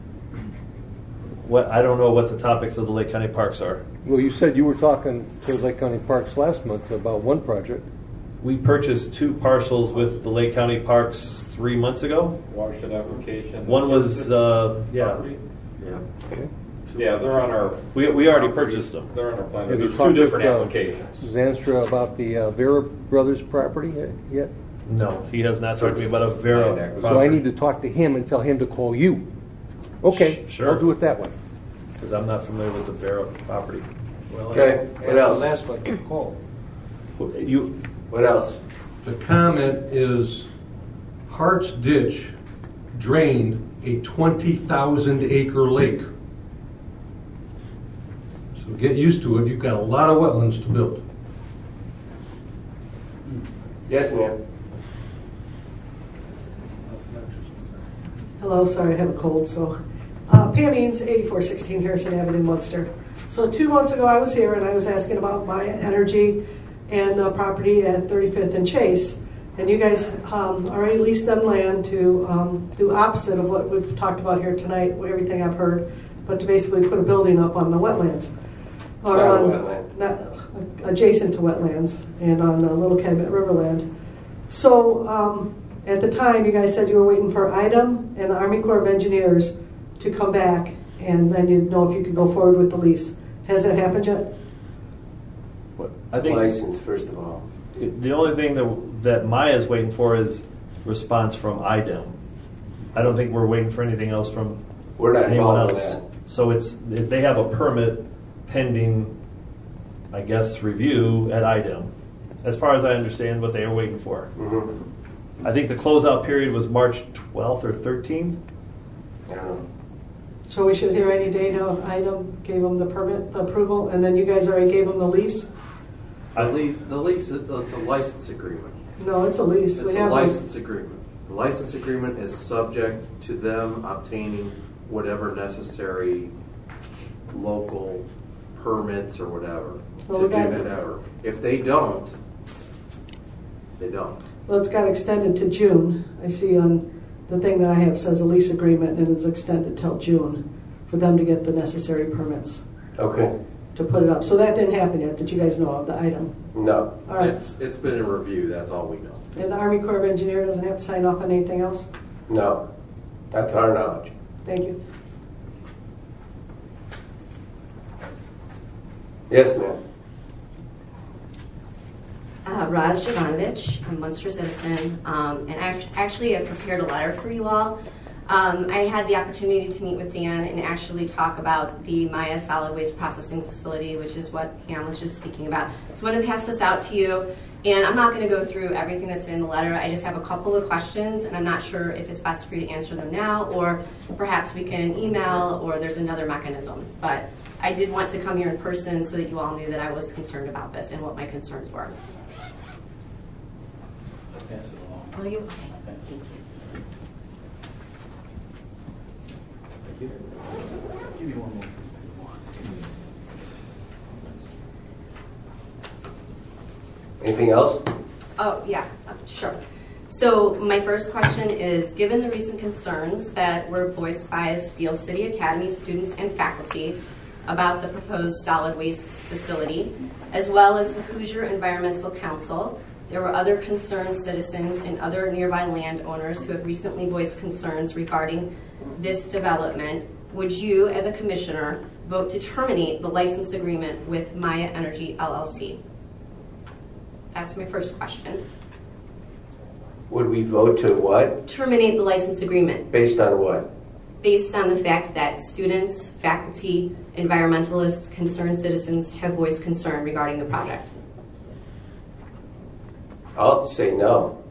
S6: I don't know what the topics of the Lake County Parks are.
S16: Well, you said you were talking to Lake County Parks last month about one project.
S6: We purchased 2 parcels with the Lake County Parks 3 months ago.
S2: Watershed application.
S6: One was,
S2: property.
S6: yeah.
S16: Okay.
S4: Yeah, they're on our.
S6: We already purchased them.
S4: They're on our plan.
S17: Have you
S4: There's
S17: talked
S4: two different
S17: with,
S4: applications.
S17: Zanstra about the Vera Brothers property yet?
S6: No, he has not talked to me about a Vera.
S17: So I need to talk to him and tell him to call you. Okay,
S6: Sure.
S17: I'll do it that way.
S6: Because I'm not familiar with the Vera property.
S17: Well,
S1: Okay, what else?
S17: Last one, call.
S1: What else?
S16: The comment is Hart's Ditch drained a 20,000 acre lake. So get used to it. You've got a lot of wetlands to build.
S1: Yes, ma'am.
S18: Hello, sorry, I have a cold. So, Pam Eanes, 8416 Harrison Avenue, Munster. So 2 months ago, I was here and I was asking about Maya Energy and the property at 35th and Chase. And you guys already leased them land to do opposite of what we've talked about here tonight, everything I've heard, but to basically put a building up on the wetlands.
S1: Or not a wetland.
S18: Not, adjacent to wetlands and on the Little Calumet Riverland. So at the time, you guys said you were waiting for IDEM and the Army Corps of Engineers to come back, and then you'd know if you could go forward with the lease. Has that happened yet?
S6: I think
S1: license, first of all.
S6: The only thing that Maya's waiting for is response from IDEM. I don't think we're waiting for anything else from
S1: We're not
S6: anyone
S1: involved
S6: else.
S1: in that.
S6: So it's if they have a permit pending, I guess, review at IDEM. As far as I understand, what they are waiting for.
S1: Mm-hmm.
S6: I think the closeout period was March 12th or 13th.
S1: I don't know.
S18: So we should hear any date of IDEM gave them the permit, the approval, and then you guys already gave them the lease?
S11: The lease, it's a license agreement.
S18: No, it's a lease.
S11: It's a license agreement. The license agreement is subject to them obtaining whatever necessary local permits or whatever
S18: Well,
S11: to
S18: we
S11: do
S18: got-
S11: whatever. If they don't, they don't.
S18: Well, it's got extended to June. I see on the thing that I have says a lease agreement, and it's extended till June for them to get the necessary permits
S1: Okay.
S18: to put it up. So that didn't happen yet, that you guys know of, the item.
S1: No.
S18: All right.
S11: It's been in review, that's all we know.
S18: And the Army Corps of Engineers doesn't have to sign off on anything else?
S1: No. Not to our knowledge.
S18: Thank you.
S1: Yes, ma'am.
S19: Roz Jovanovich, I'm Munster citizen, and actually I prepared a letter for you all. I had the opportunity to meet with Dan and actually talk about the Maya Solid Waste Processing Facility, which is what Pam was just speaking about. So I'm going to pass this out to you, and I'm not going to go through everything that's in the letter. I just have a couple of questions, and I'm not sure if it's best for you to answer them now, or perhaps we can email, or there's another mechanism. But I did want to come here in person so that you all knew that I was concerned about this and what my concerns were.
S2: Pass it along.
S19: Oh, you? Okay. Thank you.
S2: Thank you. Give me one more.
S1: Anything else?
S19: Oh, yeah, sure. So my first question is, given the recent concerns that were voiced by Steele City Academy students and faculty about the proposed solid waste facility, as well as the Hoosier Environmental Council, there were other concerned citizens and other nearby landowners who have recently voiced concerns regarding this development. Would you, as a commissioner, vote to terminate the license agreement with Maya Energy LLC? That's my first question.
S1: Would we vote to what?
S19: Terminate the license agreement
S1: Based on what?
S19: based on the fact that students, faculty, environmentalists, concerned citizens have voiced concern regarding the project.
S1: I'll say no.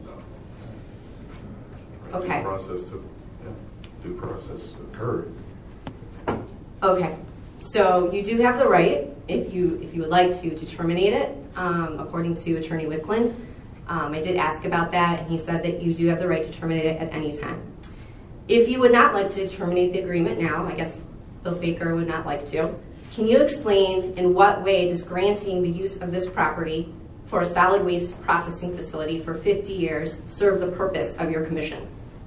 S19: Okay.
S5: Due process occurred.
S19: Okay. So you do have the right, if you would like to terminate it, according to Attorney Wicklund. I did ask about that, and he said that you do have the right to terminate it at any time. If you would not like to terminate the agreement now, I guess Bill Baker would not like to, can you explain in what way does granting the use of this property for a solid waste processing facility for 50 years serve the purpose of your commission?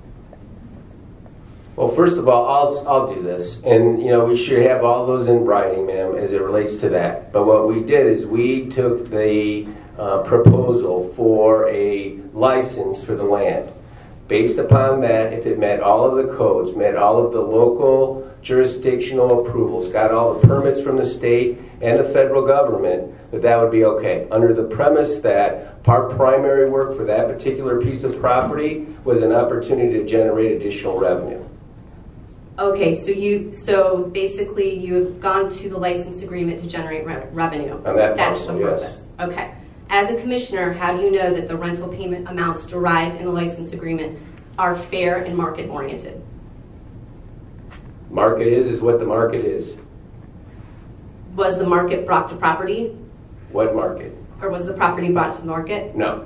S1: Well, first of all, I'll do this, and we should have all those in writing, ma'am, as it relates to that. But what we did is we took the proposal for a license for the land Based upon that, if it met all of the codes, met all of the local jurisdictional approvals, got all the permits from the state and the federal government, that would be okay. Under the premise that our primary work for that particular piece of property was an opportunity to generate additional revenue.
S19: Okay, so basically you've gone to the license agreement to generate revenue.
S1: On that
S19: That's the
S1: parcel, yes.
S19: purpose. Okay. As a commissioner, how do you know that the rental payment amounts derived in the license agreement are fair and market oriented?
S1: Market is what the market is.
S19: Was the market brought to property?
S1: What market?
S19: Or was the property brought to the market?
S1: No.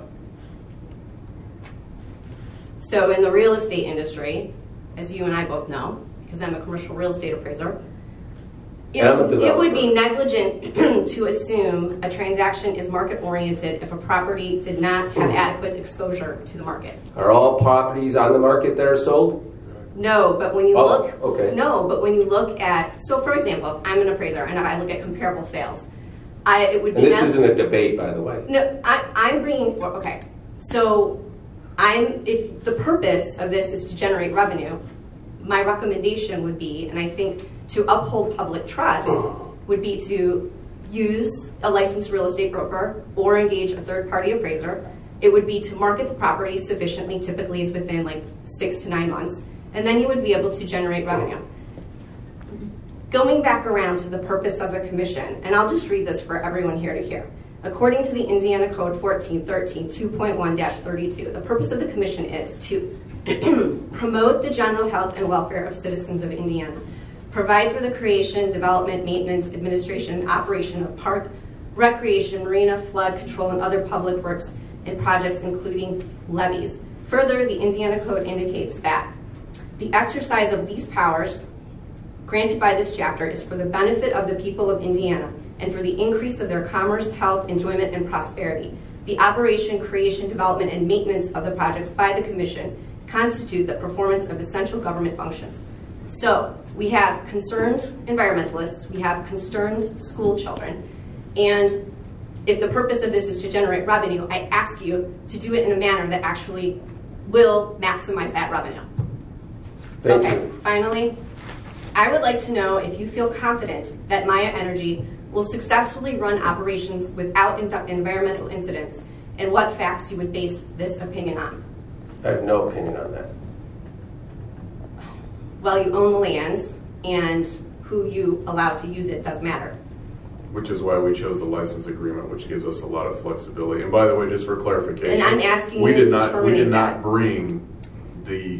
S19: So in the real estate industry, as you and I both know, because I'm a commercial real estate appraiser, it would be negligent to assume a transaction is market oriented if a property did not have adequate exposure to the market.
S1: Are all properties on the market that are sold?
S19: No, but when you
S1: okay.
S19: No, but when you look at, so for example, I'm an appraiser and I look at comparable sales. It would be.
S1: And this isn't a debate, by the way.
S19: No, I'm bringing. Okay, so if the purpose of this is to generate revenue, my recommendation would be, and I think to uphold public trust, would be to use a licensed real estate broker or engage a third-party appraiser. It would be to market the property sufficiently. Typically, it's within like 6 to 9 months. And then you would be able to generate revenue. Going back around to the purpose of the commission, and I'll just read this for everyone here to hear. According to the Indiana Code 1413 2.1-32, the purpose of the commission is to promote the general health and welfare of citizens of Indiana, provide for the creation, development, maintenance, administration, and operation of park, recreation, marina, flood control, and other public works and projects, including levees. Further, the Indiana Code indicates that the exercise of these powers granted by this chapter is for the benefit of the people of Indiana and for the increase of their commerce, health, enjoyment, and prosperity. The operation, creation, development, and maintenance of the projects by the Commission constitute the performance of essential government functions. So we have concerned environmentalists, we have concerned school children, and if the purpose of this is to generate revenue, I ask you to do it in a manner that actually will maximize that revenue.
S1: Thank
S19: Okay,
S1: you.
S19: finally, I would like to know if you feel confident that Maya Energy will successfully run operations without environmental incidents, and what facts you would base this opinion on.
S1: I have no opinion on that.
S19: Well, you own the land, and who you allow to use it does matter.
S5: Which is why we chose the license agreement, which gives us a lot of flexibility. And by the way, just for clarification,
S19: And I'm asking
S5: we
S19: you
S5: did
S19: to
S5: not
S19: terminate that.
S5: bring the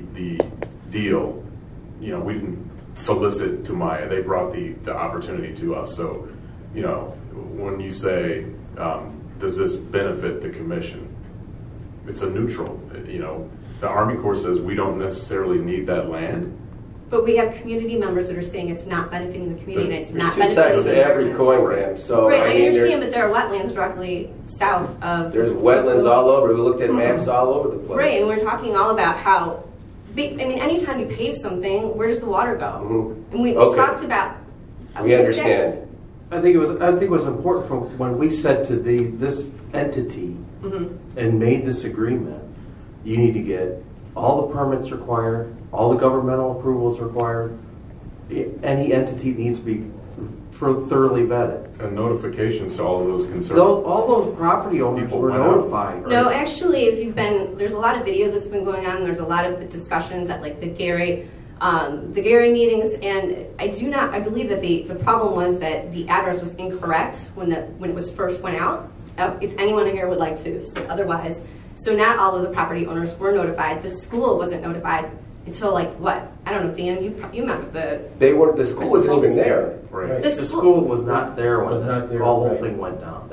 S5: deal. You know, we didn't solicit to Maya. They brought the opportunity to us. So, you know, when you say, does this benefit the commission? It's a neutral. You know, the Army Corps says we don't necessarily need that land.
S19: But we have community members that are saying it's not benefiting the community, and it's
S1: There's
S19: not
S1: two
S19: benefiting
S1: sides
S19: the
S1: to every
S19: environment.
S1: coin, Ram. So
S19: Right, I
S1: mean,
S19: understand, but there are wetlands directly south of.
S1: there's wetlands all over. We looked at maps all over the place.
S19: Right, and we're talking all about how. I mean, anytime you pave something, where does the water go? And we
S1: Okay.
S19: talked about.
S1: We understand.
S11: I think it was important for when we said to this entity
S19: Mhm.
S11: and made this agreement, you need to get all the permits required, all the governmental approvals required. Any entity needs to be thoroughly vetted.
S5: And notifications to all of those concerned.
S11: All those property owners
S5: People
S11: were
S5: went out.
S11: notified.
S19: No, actually, if you've been, there's a lot of video that's been going on. There's a lot of discussions at like the Gary meetings, and I believe that the problem was that the address was incorrect when it was first went out. If anyone here would like to say otherwise, so not all of the property owners were notified. The school wasn't notified until like what? I don't know, Dan. You remember
S1: The school wasn't even there.
S5: Right.
S11: The school was not there when the whole thing went down.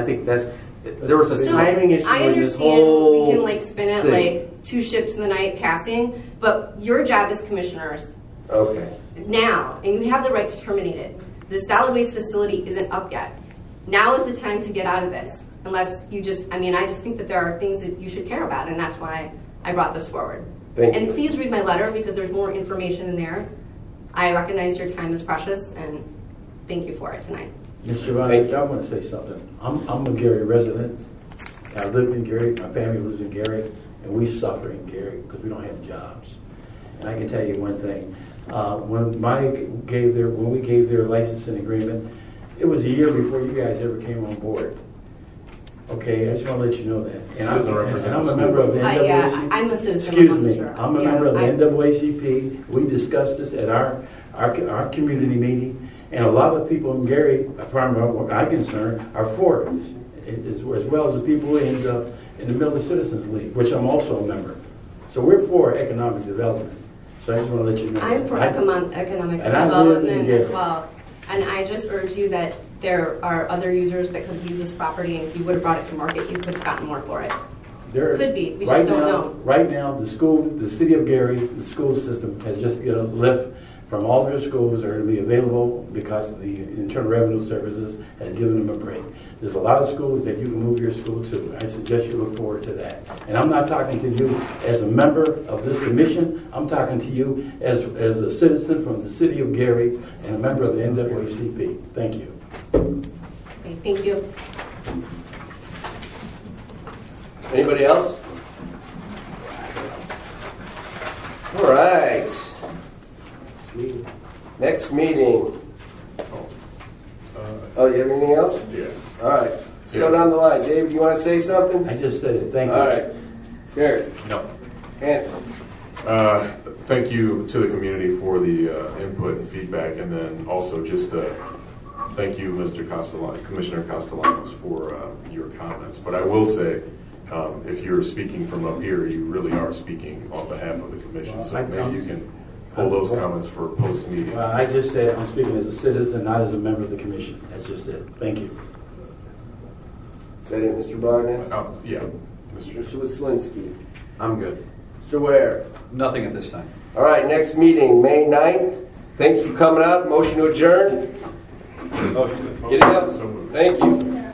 S11: There was a timing issue
S19: I
S11: in this
S19: understand
S11: whole
S19: we can like spin it
S11: thing.
S19: like two ships in the night passing, but your job as commissioners
S1: Okay.
S19: now, and you have the right to terminate it. The solid waste facility isn't up yet. Now is the time to get out of this, unless you just, I just think that there are things that you should care about, and that's why I brought this forward.
S1: Thank
S19: and
S1: you.
S19: please read my letter because there's more information in there. I recognize your time is precious, and thank you for it tonight.
S9: Mr. Rodnick, I want to say something. I'm a Gary resident. I live in Gary. My family lives in Gary. and we suffer in Gary because we don't have jobs. And I can tell you one thing: when we gave their licensing agreement, it was a year before you guys ever came on board. Okay, I just want to let you know that. And I'm a member of the NAACP.
S19: I'm a citizen.
S9: Excuse me, I'm a member of the NAACP. We discussed this at our community meeting, and a lot of people in Gary, from what I'm concerned, are for it, as well as the people in the Milton Citizens League, which I'm also a member. So we're for economic development. So I just want to let you know.
S19: I'm for economic development as well. And I just urge you that there are other users that could use this property, and if you would have brought it to market, you could have gotten more for it. Could be. We just don't know.
S9: Right now, the city of Gary, the school system has just got a lift from all their schools are going to be available because the Internal Revenue Services has given them a break. There's a lot of schools that you can move your school to. I suggest you look forward to that. And I'm not talking to you as a member of this commission. I'm talking to you as a citizen from the city of Gary and a member of the NAACP. Thank you.
S19: Okay, thank you.
S1: Anybody else? All right. Next meeting. Oh, you have anything else?
S5: Yeah.
S1: All right. Let's go down the line. Dave, do you want to say something?
S9: I just said it. Thank you.
S1: All right. Derek.
S5: No.
S1: Anthony.
S5: Thank you to the community for the input and feedback, and then also just thank you, Commissioner Castellanos, for your comments. But I will say, if you're speaking from up here, you really are speaking on behalf of the commission. So maybe you can hold those comments for post-meeting.
S9: Well, I just said I'm speaking as a citizen, not as a member of the commission. That's just it. Thank you.
S1: Is that it, Mr. Barnett?
S5: Yeah.
S1: Mr. Waslinski.
S11: I'm good.
S1: Mr. Ware.
S7: Nothing at this time.
S1: All right, next meeting, May 9th. Thanks for coming out. Motion to adjourn.
S5: Motion.
S1: Get it up. Thank you.